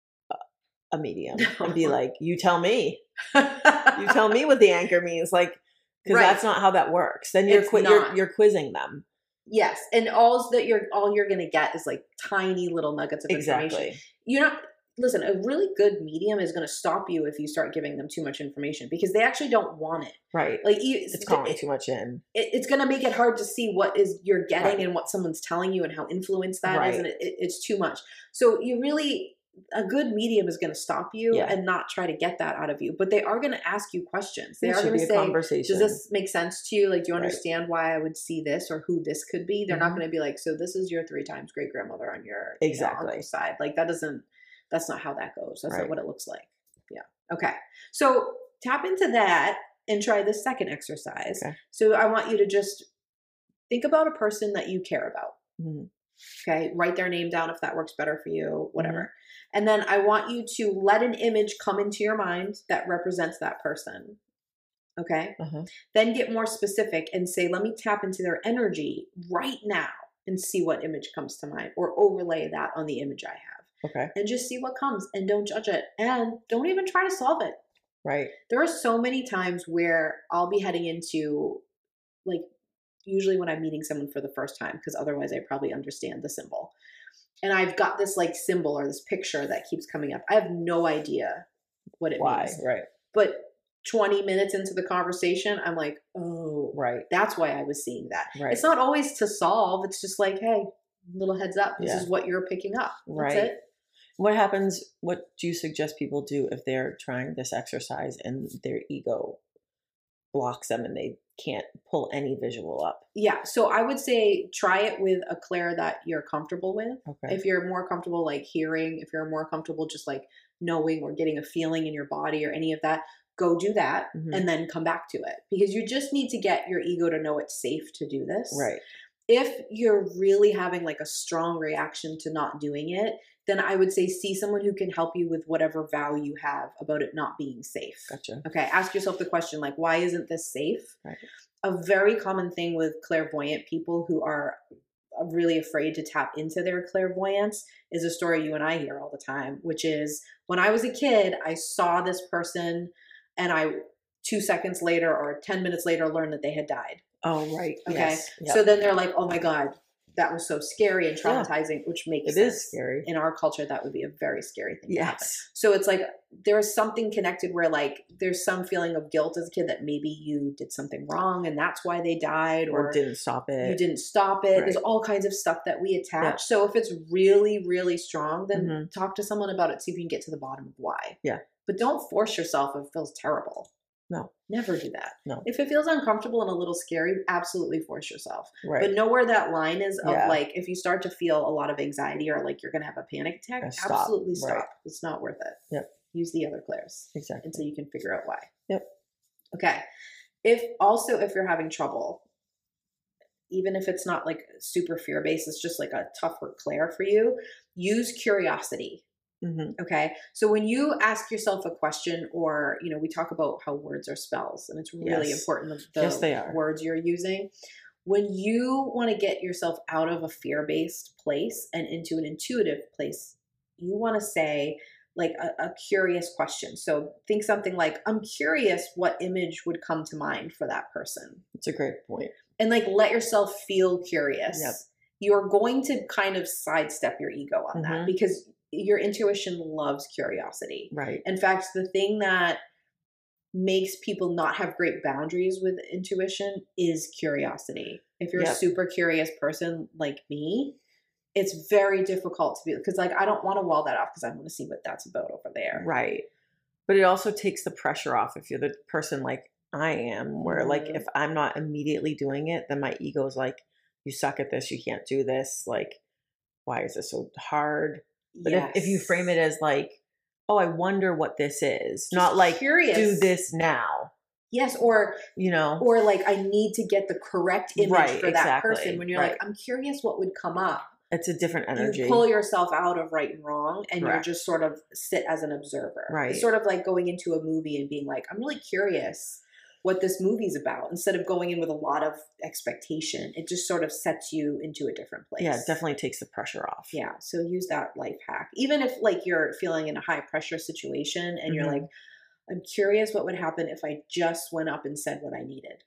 a medium and be like, you tell me what the anchor means. Like, because that's not how that works. Then you're quizzing them. Yes. And all you're going to get is like tiny little nuggets of information. Listen, a really good medium is going to stop you if you start giving them too much information because they actually don't want it. Right. Like it's calling too much in. It's going to make it hard to see what is you're getting and what someone's telling you and how influenced that is. And it's too much. So a good medium is going to stop you and not try to get that out of you, but they are going to ask you questions. They are going to say, does this make sense to you? Like, do you understand why I would see this or who this could be? They're not going to be like, so this is your 3 times great grandmother on your uncle's side. Like that's not how that goes. That's not what it looks like. Yeah. Okay. So tap into that and try the second exercise. Okay. So I want you to just think about a person that you care about. Mm-hmm. Okay. Write their name down if that works better for you, whatever. Mm-hmm. And then I want you to let an image come into your mind that represents that person. Okay. Uh-huh. Then get more specific and say, let me tap into their energy right now and see what image comes to mind, or overlay that on the image I have. Okay. And just see what comes and don't judge it. And don't even try to solve it. Right. There are so many times where I'll be heading into, like, usually when I'm meeting someone for the first time, because otherwise I probably understand the symbol. And I've got this like symbol or this picture that keeps coming up. I have no idea what it means. Right. But 20 minutes into the conversation, I'm like, oh, that's why I was seeing that. Right. It's not always to solve. It's just like, hey, little heads up. This is what you're picking up. That's it. What do you suggest people do if they're trying this exercise and their ego blocks them and they can't pull any visual up? Yeah. So I would say try it with a clair that you're comfortable with. Okay. If you're more comfortable like hearing, if you're more comfortable just like knowing or getting a feeling in your body or any of that, go do that and then come back to it, because you just need to get your ego to know it's safe to do this. Right. If you're really having like a strong reaction to not doing it, then I would say see someone who can help you with whatever vow you have about it not being safe. Gotcha. Okay. Ask yourself the question, like, why isn't this safe? Right. A very common thing with clairvoyant people who are really afraid to tap into their clairvoyance is a story you and I hear all the time, which is when I was a kid, I saw this person and I 2 seconds later or 10 minutes later learned that they had died. Oh, right. Okay. Yes. Yep. So then they're like, oh my God, that was so scary and traumatizing, which makes sense. It is scary. In our culture, that would be a very scary thing to happen. Yes. So it's like there's something connected where like there's some feeling of guilt as a kid that maybe you did something wrong and that's why they died, or didn't stop it. You didn't stop it. Right. There's all kinds of stuff that we attach. Yeah. So if it's really, really strong, then talk to someone about it. See if you can get to the bottom of why. Yeah. But don't force yourself if it feels terrible. No. Never do that. No. If it feels uncomfortable and a little scary, absolutely force yourself. Right. But know where that line is of like, if you start to feel a lot of anxiety or like you're going to have a panic attack, absolutely stop. Right. It's not worth it. Yep. Use the other clairs. Exactly. Until you can figure out why. Yep. Okay. If you're having trouble, even if it's not like super fear-based, it's just like a tougher clair for you, use curiosity. Mm-hmm. Okay. So when you ask yourself a question, or, we talk about how words are spells, and it's really important the words you're using. When you want to get yourself out of a fear-based place and into an intuitive place, you want to say, like a curious question. So think something like, I'm curious what image would come to mind for that person. That's a great point. And like, let yourself feel curious. Yep. You're going to kind of sidestep your ego on that because your intuition loves curiosity. Right. In fact, the thing that makes people not have great boundaries with intuition is curiosity. If you're a super curious person like me, it's very difficult to be, because like, I don't want to wall that off because I want to see what that's about over there. Right. But it also takes the pressure off if you're the person like I am, where like, if I'm not immediately doing it, then my ego is like, you suck at this. You can't do this. Like, why is this so hard? But if you frame it as like, oh, I wonder what this is, just not like, curious. Do this now. Yes. Or, or like, I need to get the correct image for that person. When you're like, I'm curious what would come up. It's a different energy. You pull yourself out of right and wrong, and you're just sort of sit as an observer. Right. It's sort of like going into a movie and being like, I'm really curious what this movie's about, instead of going in with a lot of expectation. It just sort of sets you into a different place. Yeah, it definitely takes the pressure off. Yeah. So use that life hack. Even if like you're feeling in a high pressure situation and you're like, I'm curious what would happen if I just went up and said what I needed.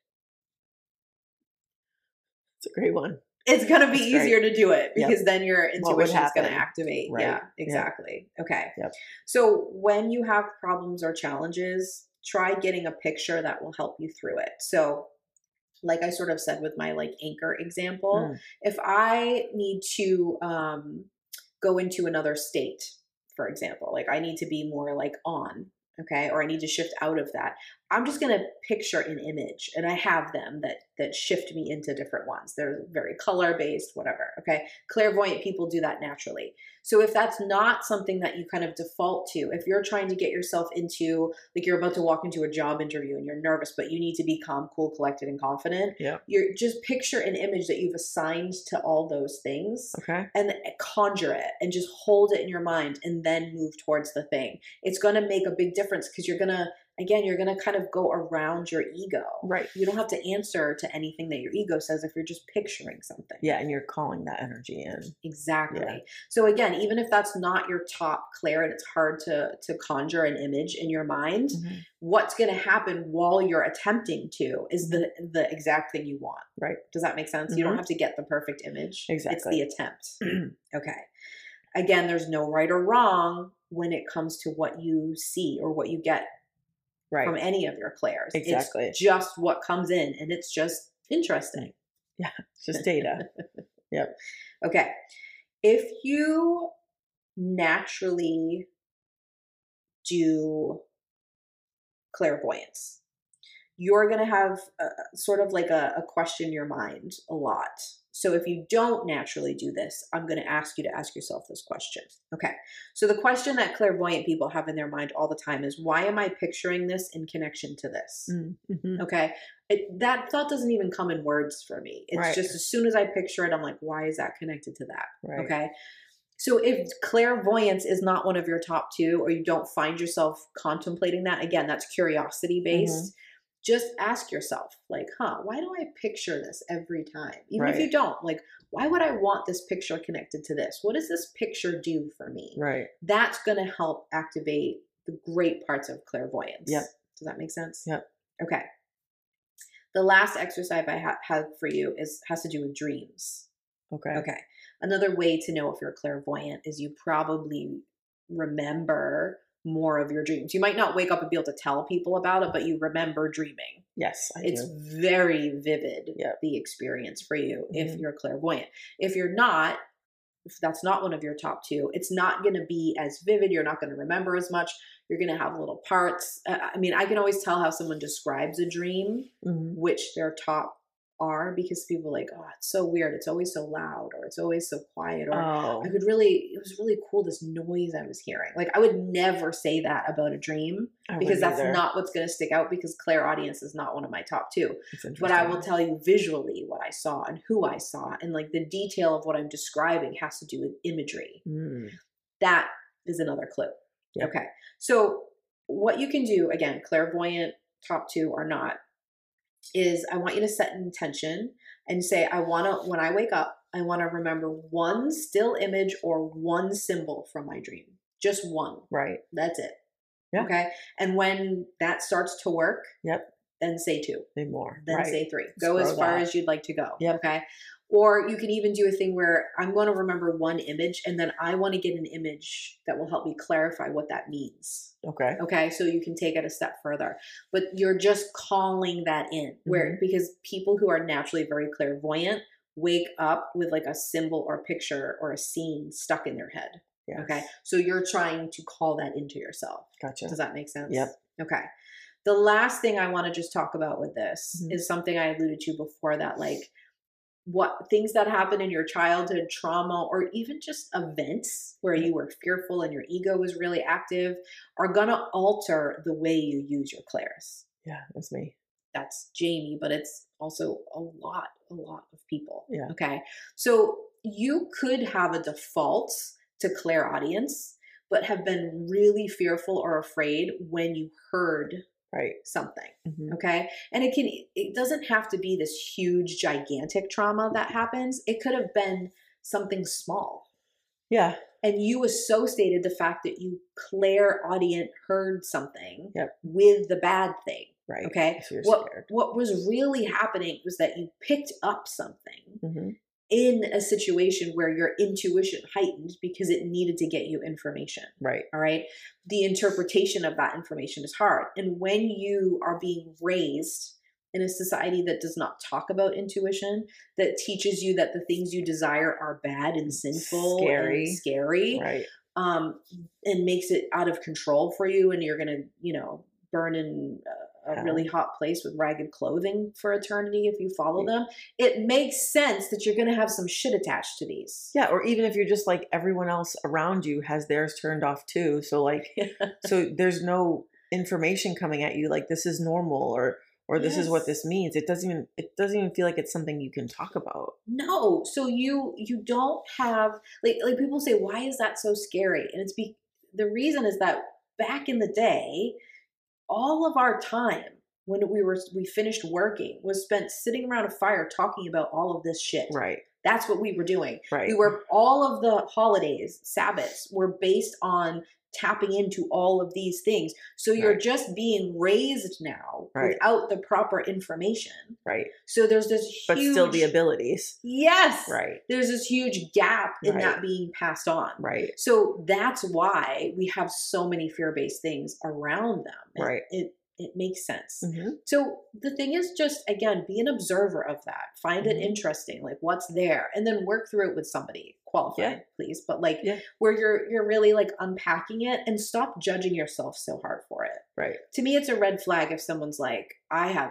It's a great one. It's going to be easier to do it because then your intuition is going to activate. Right. Yeah, exactly. Yep. Okay. Yep. So when you have problems or challenges, try getting a picture that will help you through it. So like I sort of said with my like anchor example, if I need to go into another state, for example, like I need to be more like on, okay, or I need to shift out of that, I'm just going to picture an image, and I have them that shift me into different ones. They're very color based, whatever. Okay. Clairvoyant people do that naturally. So if that's not something that you kind of default to, if you're trying to get yourself into, like you're about to walk into a job interview and you're nervous, but you need to be calm, cool, collected, and confident. Yeah. You're just picture an image that you've assigned to all those things. Okay. And conjure it and just hold it in your mind and then move towards the thing. It's going to make a big difference because you're going to kind of go around your ego. Right. You don't have to answer to anything that your ego says if you're just picturing something. Yeah, and you're calling that energy in. Exactly. Yeah. So again, even if that's not your top clair and it's hard to conjure an image in your mind, what's going to happen while you're attempting to is the exact thing you want. Right. Does that make sense? You don't have to get the perfect image. Exactly. It's the attempt. Okay. Again, there's no right or wrong when it comes to what you see or what you get from any of your clairs. Exactly. It's just what comes in, and it's just interesting. Yeah, it's just data. Yep. Okay. If you naturally do clairvoyance, you're going to have sort of like a question in your mind a lot. So if you don't naturally do this, I'm going to ask you to ask yourself this question. Okay. So the question that clairvoyant people have in their mind all the time is, why am I picturing this in connection to this? Okay. That thought doesn't even come in words for me. It's just as soon as I picture it, I'm like, why is that connected to that? Right. Okay. So if clairvoyance is not one of your top two, or you don't find yourself contemplating that, again, that's curiosity based. Just ask yourself, like, why do I picture this every time? Even if you don't, like, why would I want this picture connected to this? What does this picture do for me? Right. That's going to help activate the great parts of clairvoyance. Yep. Does that make sense? Yep. Okay. The last exercise I have for you has to do with dreams. Okay. Okay. Another way to know if you're clairvoyant is you probably remember more of your dreams. You might not wake up and be able to tell people about it, but you remember dreaming. Yes, it's very vivid, the experience for you if you're clairvoyant. If you're not, if that's not one of your top two, it's not going to be as vivid. You're not going to remember as much. You're going to have little parts. I mean, I can always tell how someone describes a dream, which their top are, because people are like, oh, it's so weird. It's always so loud, or it's always so quiet. Or it was really cool, this noise I was hearing. Like, I would never say that about a dream because that's not what's going to stick out, because clairaudience is not one of my top two. But I will tell you visually what I saw and who I saw, and like the detail of what I'm describing has to do with imagery. That is another clue. Yep. Okay. So what you can do, again, clairvoyant top two or not, is I want you to set an intention and say, when I wake up, I want to remember one still image or one symbol from my dream. Just one. Right. That's it. Yeah. Okay. And when that starts to work, then say 2. Say more. Then say 3. Go as far as you'd like to go. Okay. Or you can even do a thing where I'm going to remember one image and then I want to get an image that will help me clarify what that means. Okay. Okay. So you can take it a step further, but you're just calling that in because people who are naturally very clairvoyant wake up with like a symbol or picture or a scene stuck in their head. Yes. Okay. So you're trying to call that into yourself. Gotcha. Does that make sense? Yep. Okay. The last thing I want to just talk about with this is something I alluded to before, that like what things that happen in your childhood trauma or even just events where you were fearful and your ego was really active are going to alter the way you use your clairs. Yeah, that's me. That's Jamie, but it's also a lot of people. Yeah. Okay. So you could have a default to clairaudience, but have been really fearful or afraid when you heard something. Okay. And it doesn't have to be this huge, gigantic trauma that happens. It could have been something small. Yeah. And you associated the fact that you clairaudient heard something with the bad thing. Right. Okay. So what was really happening was that you picked up something in a situation where your intuition heightened because it needed to get you information. Right. All right. The interpretation of that information is hard. And when you are being raised in a society that does not talk about intuition, that teaches you that the things you desire are bad and sinful and scary, right. And makes it out of control for you, and you're going to, burn in a really hot place with ragged clothing for eternity if you follow them, it makes sense that you're going to have some shit attached to these. Yeah. Or even if you're just like everyone else around you has theirs turned off too. So like, so there's no information coming at you like this is normal or this is what this means. It doesn't even feel like it's something you can talk about. No. So you don't have like people say, why is that so scary? And the reason is that back in the day, all of our time when we finished working was spent sitting around a fire talking about all of this shit. Right. That's what we were doing. Right. All of the holidays, Sabbaths were based on tapping into all of these things. So you're just being raised now without the proper information. Right. So there's this huge... But still the abilities. Yes. Right. There's this huge gap in that being passed on. Right. So that's why we have so many fear-based things around them. Right. It makes sense. So the thing is just, again, be an observer of that. Find it interesting, like what's there, and then work through it with somebody qualified, please. But like where you're really like unpacking it, and stop judging yourself so hard for it. Right. To me, it's a red flag if someone's like, I am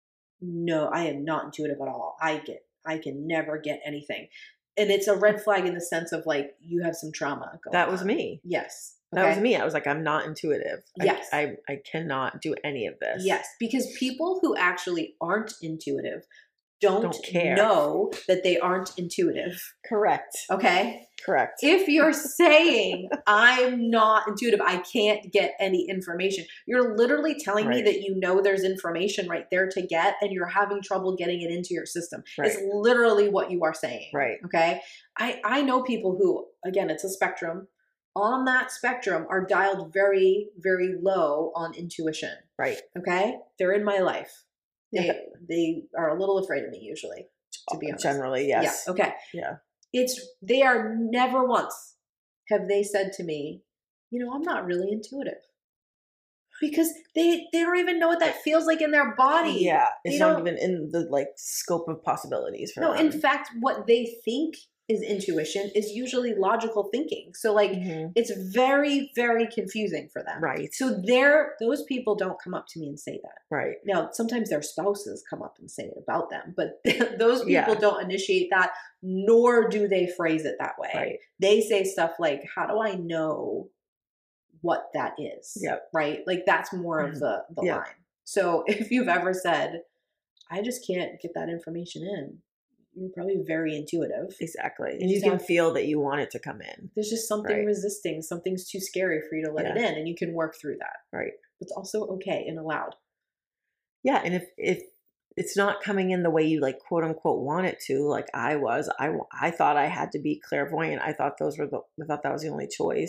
not intuitive at all. I can never get anything. And it's a red flag in the sense of like, you have some trauma going on. That was me. Yes. That was me. I was like, I'm not intuitive. Yes. I cannot do any of this. Yes. Because people who actually aren't intuitive don't care. Know that they aren't intuitive. Correct. Okay? Correct. If you're saying, I'm not intuitive, I can't get any information, you're literally telling me that you know there's information right there to get and you're having trouble getting it into your system. It's literally what you are saying. Right. Okay? I know people who, again, it's a spectrum. On that spectrum are dialed very, very low on intuition. Right. Okay? They're in my life. They are a little afraid of me usually, to be honest. Generally, yes. Yeah. Okay. Yeah. They are never once have they said to me, I'm not really intuitive. Because they don't even know what that feels like in their body. Yeah. It's not even in the like scope of possibilities for them. No, in fact, what they think is intuition is usually logical thinking. So like it's very, very confusing for them. Right. So those people don't come up to me and say that. Right. Now, sometimes their spouses come up and say it about them, but those people don't initiate that, nor do they phrase it that way. Right. They say stuff like, how do I know what that is? Yep. Right. Like that's more of the line. So if you've ever said, I just can't get that information in, you're probably very intuitive. Exactly. And you can feel that you want it to come in. There's just something resisting. Something's too scary for you to let it in, and you can work through that. Right. It's also okay and allowed. Yeah. And if it's not coming in the way you like quote unquote want it to, like I thought I had to be clairvoyant. I thought that was the only choice.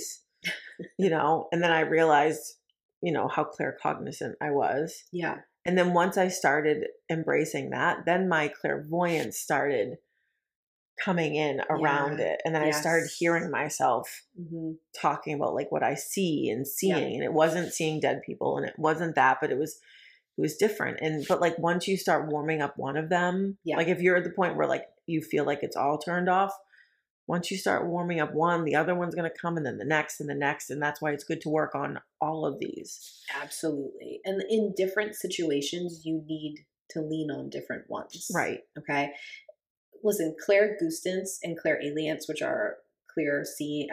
you know, and then I realized, you know, how claircognizant I was. Yeah. And then once I started embracing that, then my clairvoyance started coming in around it. And then I started hearing myself talking about like what I see and seeing. And it wasn't seeing dead people and it wasn't that, but it was different. And, but like once you start warming up one of them, like if you're at the point where like you feel like it's all turned off, once you start warming up one, the other one's going to come and then the next and the next. And that's why it's good to work on all of these. Absolutely. And in different situations, you need to lean on different ones. Right. Okay. Listen, clairgustance and clairalience, which are clear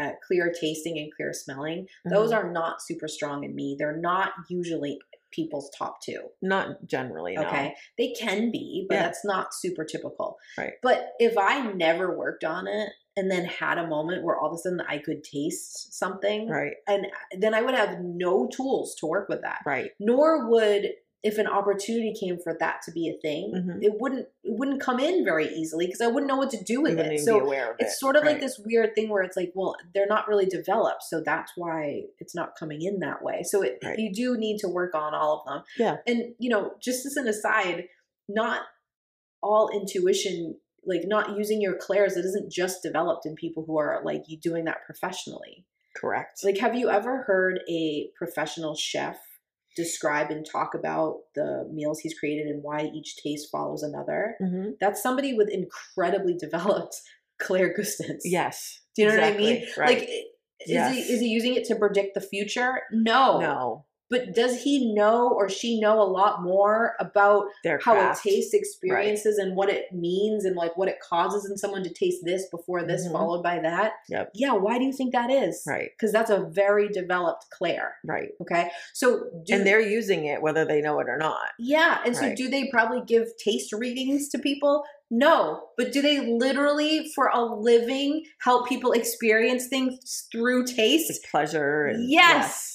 tasting and clear smelling, those are not super strong in me. They're not usually people's top two. Not generally, no. Okay. They can be, but that's not super typical. Right. But if I never worked on it and then had a moment where all of a sudden I could taste something, right, and then I would have no tools to work with that. Right. Nor would, if an opportunity came for that to be a thing, it wouldn't come in very easily because I wouldn't know what to do with it. So it's sort of like this weird thing where it's like, well, they're not really developed, so that's why it's not coming in that way. So you do need to work on all of them. Yeah. And, you know, just as an aside, not all intuition, like not using your clairs, it isn't just developed in people who are like you doing that professionally. Correct. Like, have you ever heard a professional chef describe and talk about the meals he's created and why each taste follows another? That's somebody with incredibly developed clairgustance. Yes. Do you know what I mean? Right. Like, is he using it to predict the future? No. But does he know or she know a lot more about how a taste experiences and what it means and like what it causes in someone to taste this before this followed by that? Yep. Yeah. Why do you think that is? Right. Because that's a very developed clair. Right. Okay. So and they're using it whether they know it or not. Yeah. And so do they probably give taste readings to people? No. But do they literally for a living help people experience things through taste? It's pleasure. And, yes.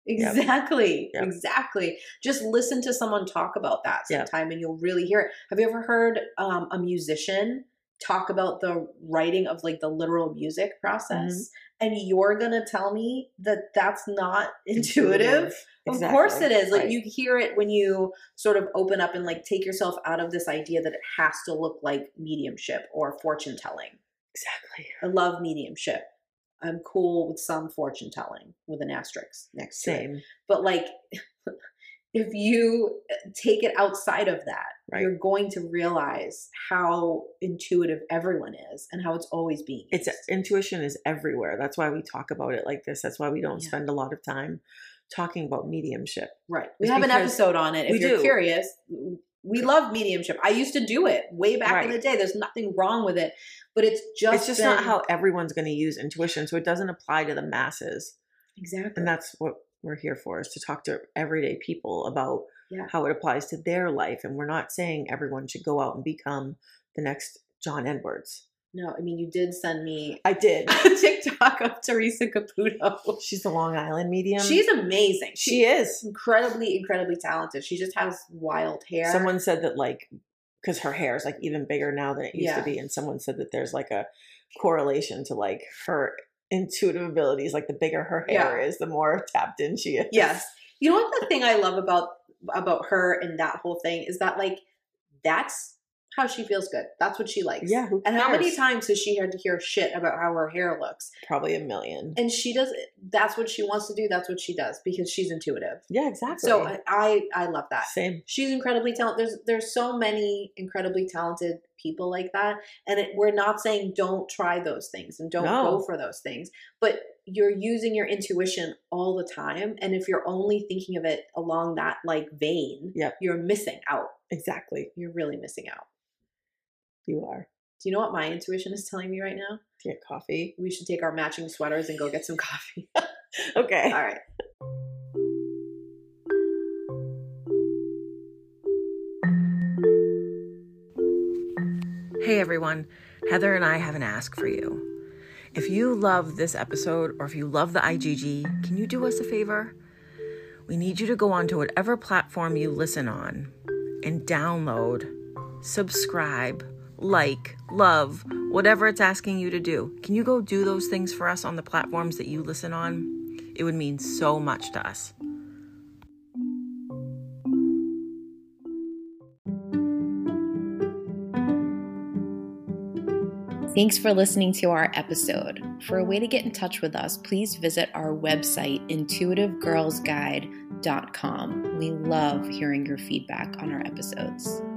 Exactly. Yep. Exactly. Just listen to someone talk about that sometime and you'll really hear it. Have you ever heard a musician talk about the writing of like the literal music process? And you're going to tell me that that's not intuitive? Exactly. Of course it is. Like you hear it when you sort of open up and like take yourself out of this idea that it has to look like mediumship or fortune telling. Exactly. I love mediumship. I'm cool with some fortune telling with an asterisk next to it. But like, if you take it outside of that, you're going to realize how intuitive everyone is and how it's always being used. Intuition is everywhere. That's why we talk about it like this. That's why we don't spend a lot of time talking about mediumship. Right. We have an episode on it. If you're curious, we love mediumship. I used to do it way back in the day. There's nothing wrong with it. But it's just not how everyone's going to use intuition. So it doesn't apply to the masses. Exactly. And that's what we're here for, is to talk to everyday people about how it applies to their life. And we're not saying everyone should go out and become the next John Edwards. No, I mean, you did send me a TikTok of Teresa Caputo. She's the Long Island medium. She's amazing. She is. Incredibly, incredibly talented. She just has wild hair. Someone said that like, because her hair is like even bigger now than it used to be. And someone said that there's like a correlation to like her intuitive abilities. Like the bigger her hair is, the more tapped in she is. Yes. You know what the thing I love about her and that whole thing is that like, that's how she feels good. That's what she likes. Yeah. Who cares? And how many times has she had to hear shit about how her hair looks? Probably a million. And she does. That's what she wants to do. That's what she does because she's intuitive. Yeah, exactly. So I love that. Same. She's incredibly talented. There's so many incredibly talented people like that. And we're not saying don't try those things and don't go for those things. But you're using your intuition all the time. And if you're only thinking of it along that like vein, you're missing out. Exactly. You're really missing out. You are. Do you know what my intuition is telling me right now? To get coffee. We should take our matching sweaters and go get some coffee. Okay. All right. Hey everyone, Heather and I have an ask for you. If you love this episode or if you love the IGG, can you do us a favor? We need you to go onto whatever platform you listen on and download, subscribe, like, love, whatever it's asking you to do. Can you go do those things for us on the platforms that you listen on? It would mean so much to us. Thanks for listening to our episode. For a way to get in touch with us, please visit our website, intuitivegirlsguide.com. We love hearing your feedback on our episodes.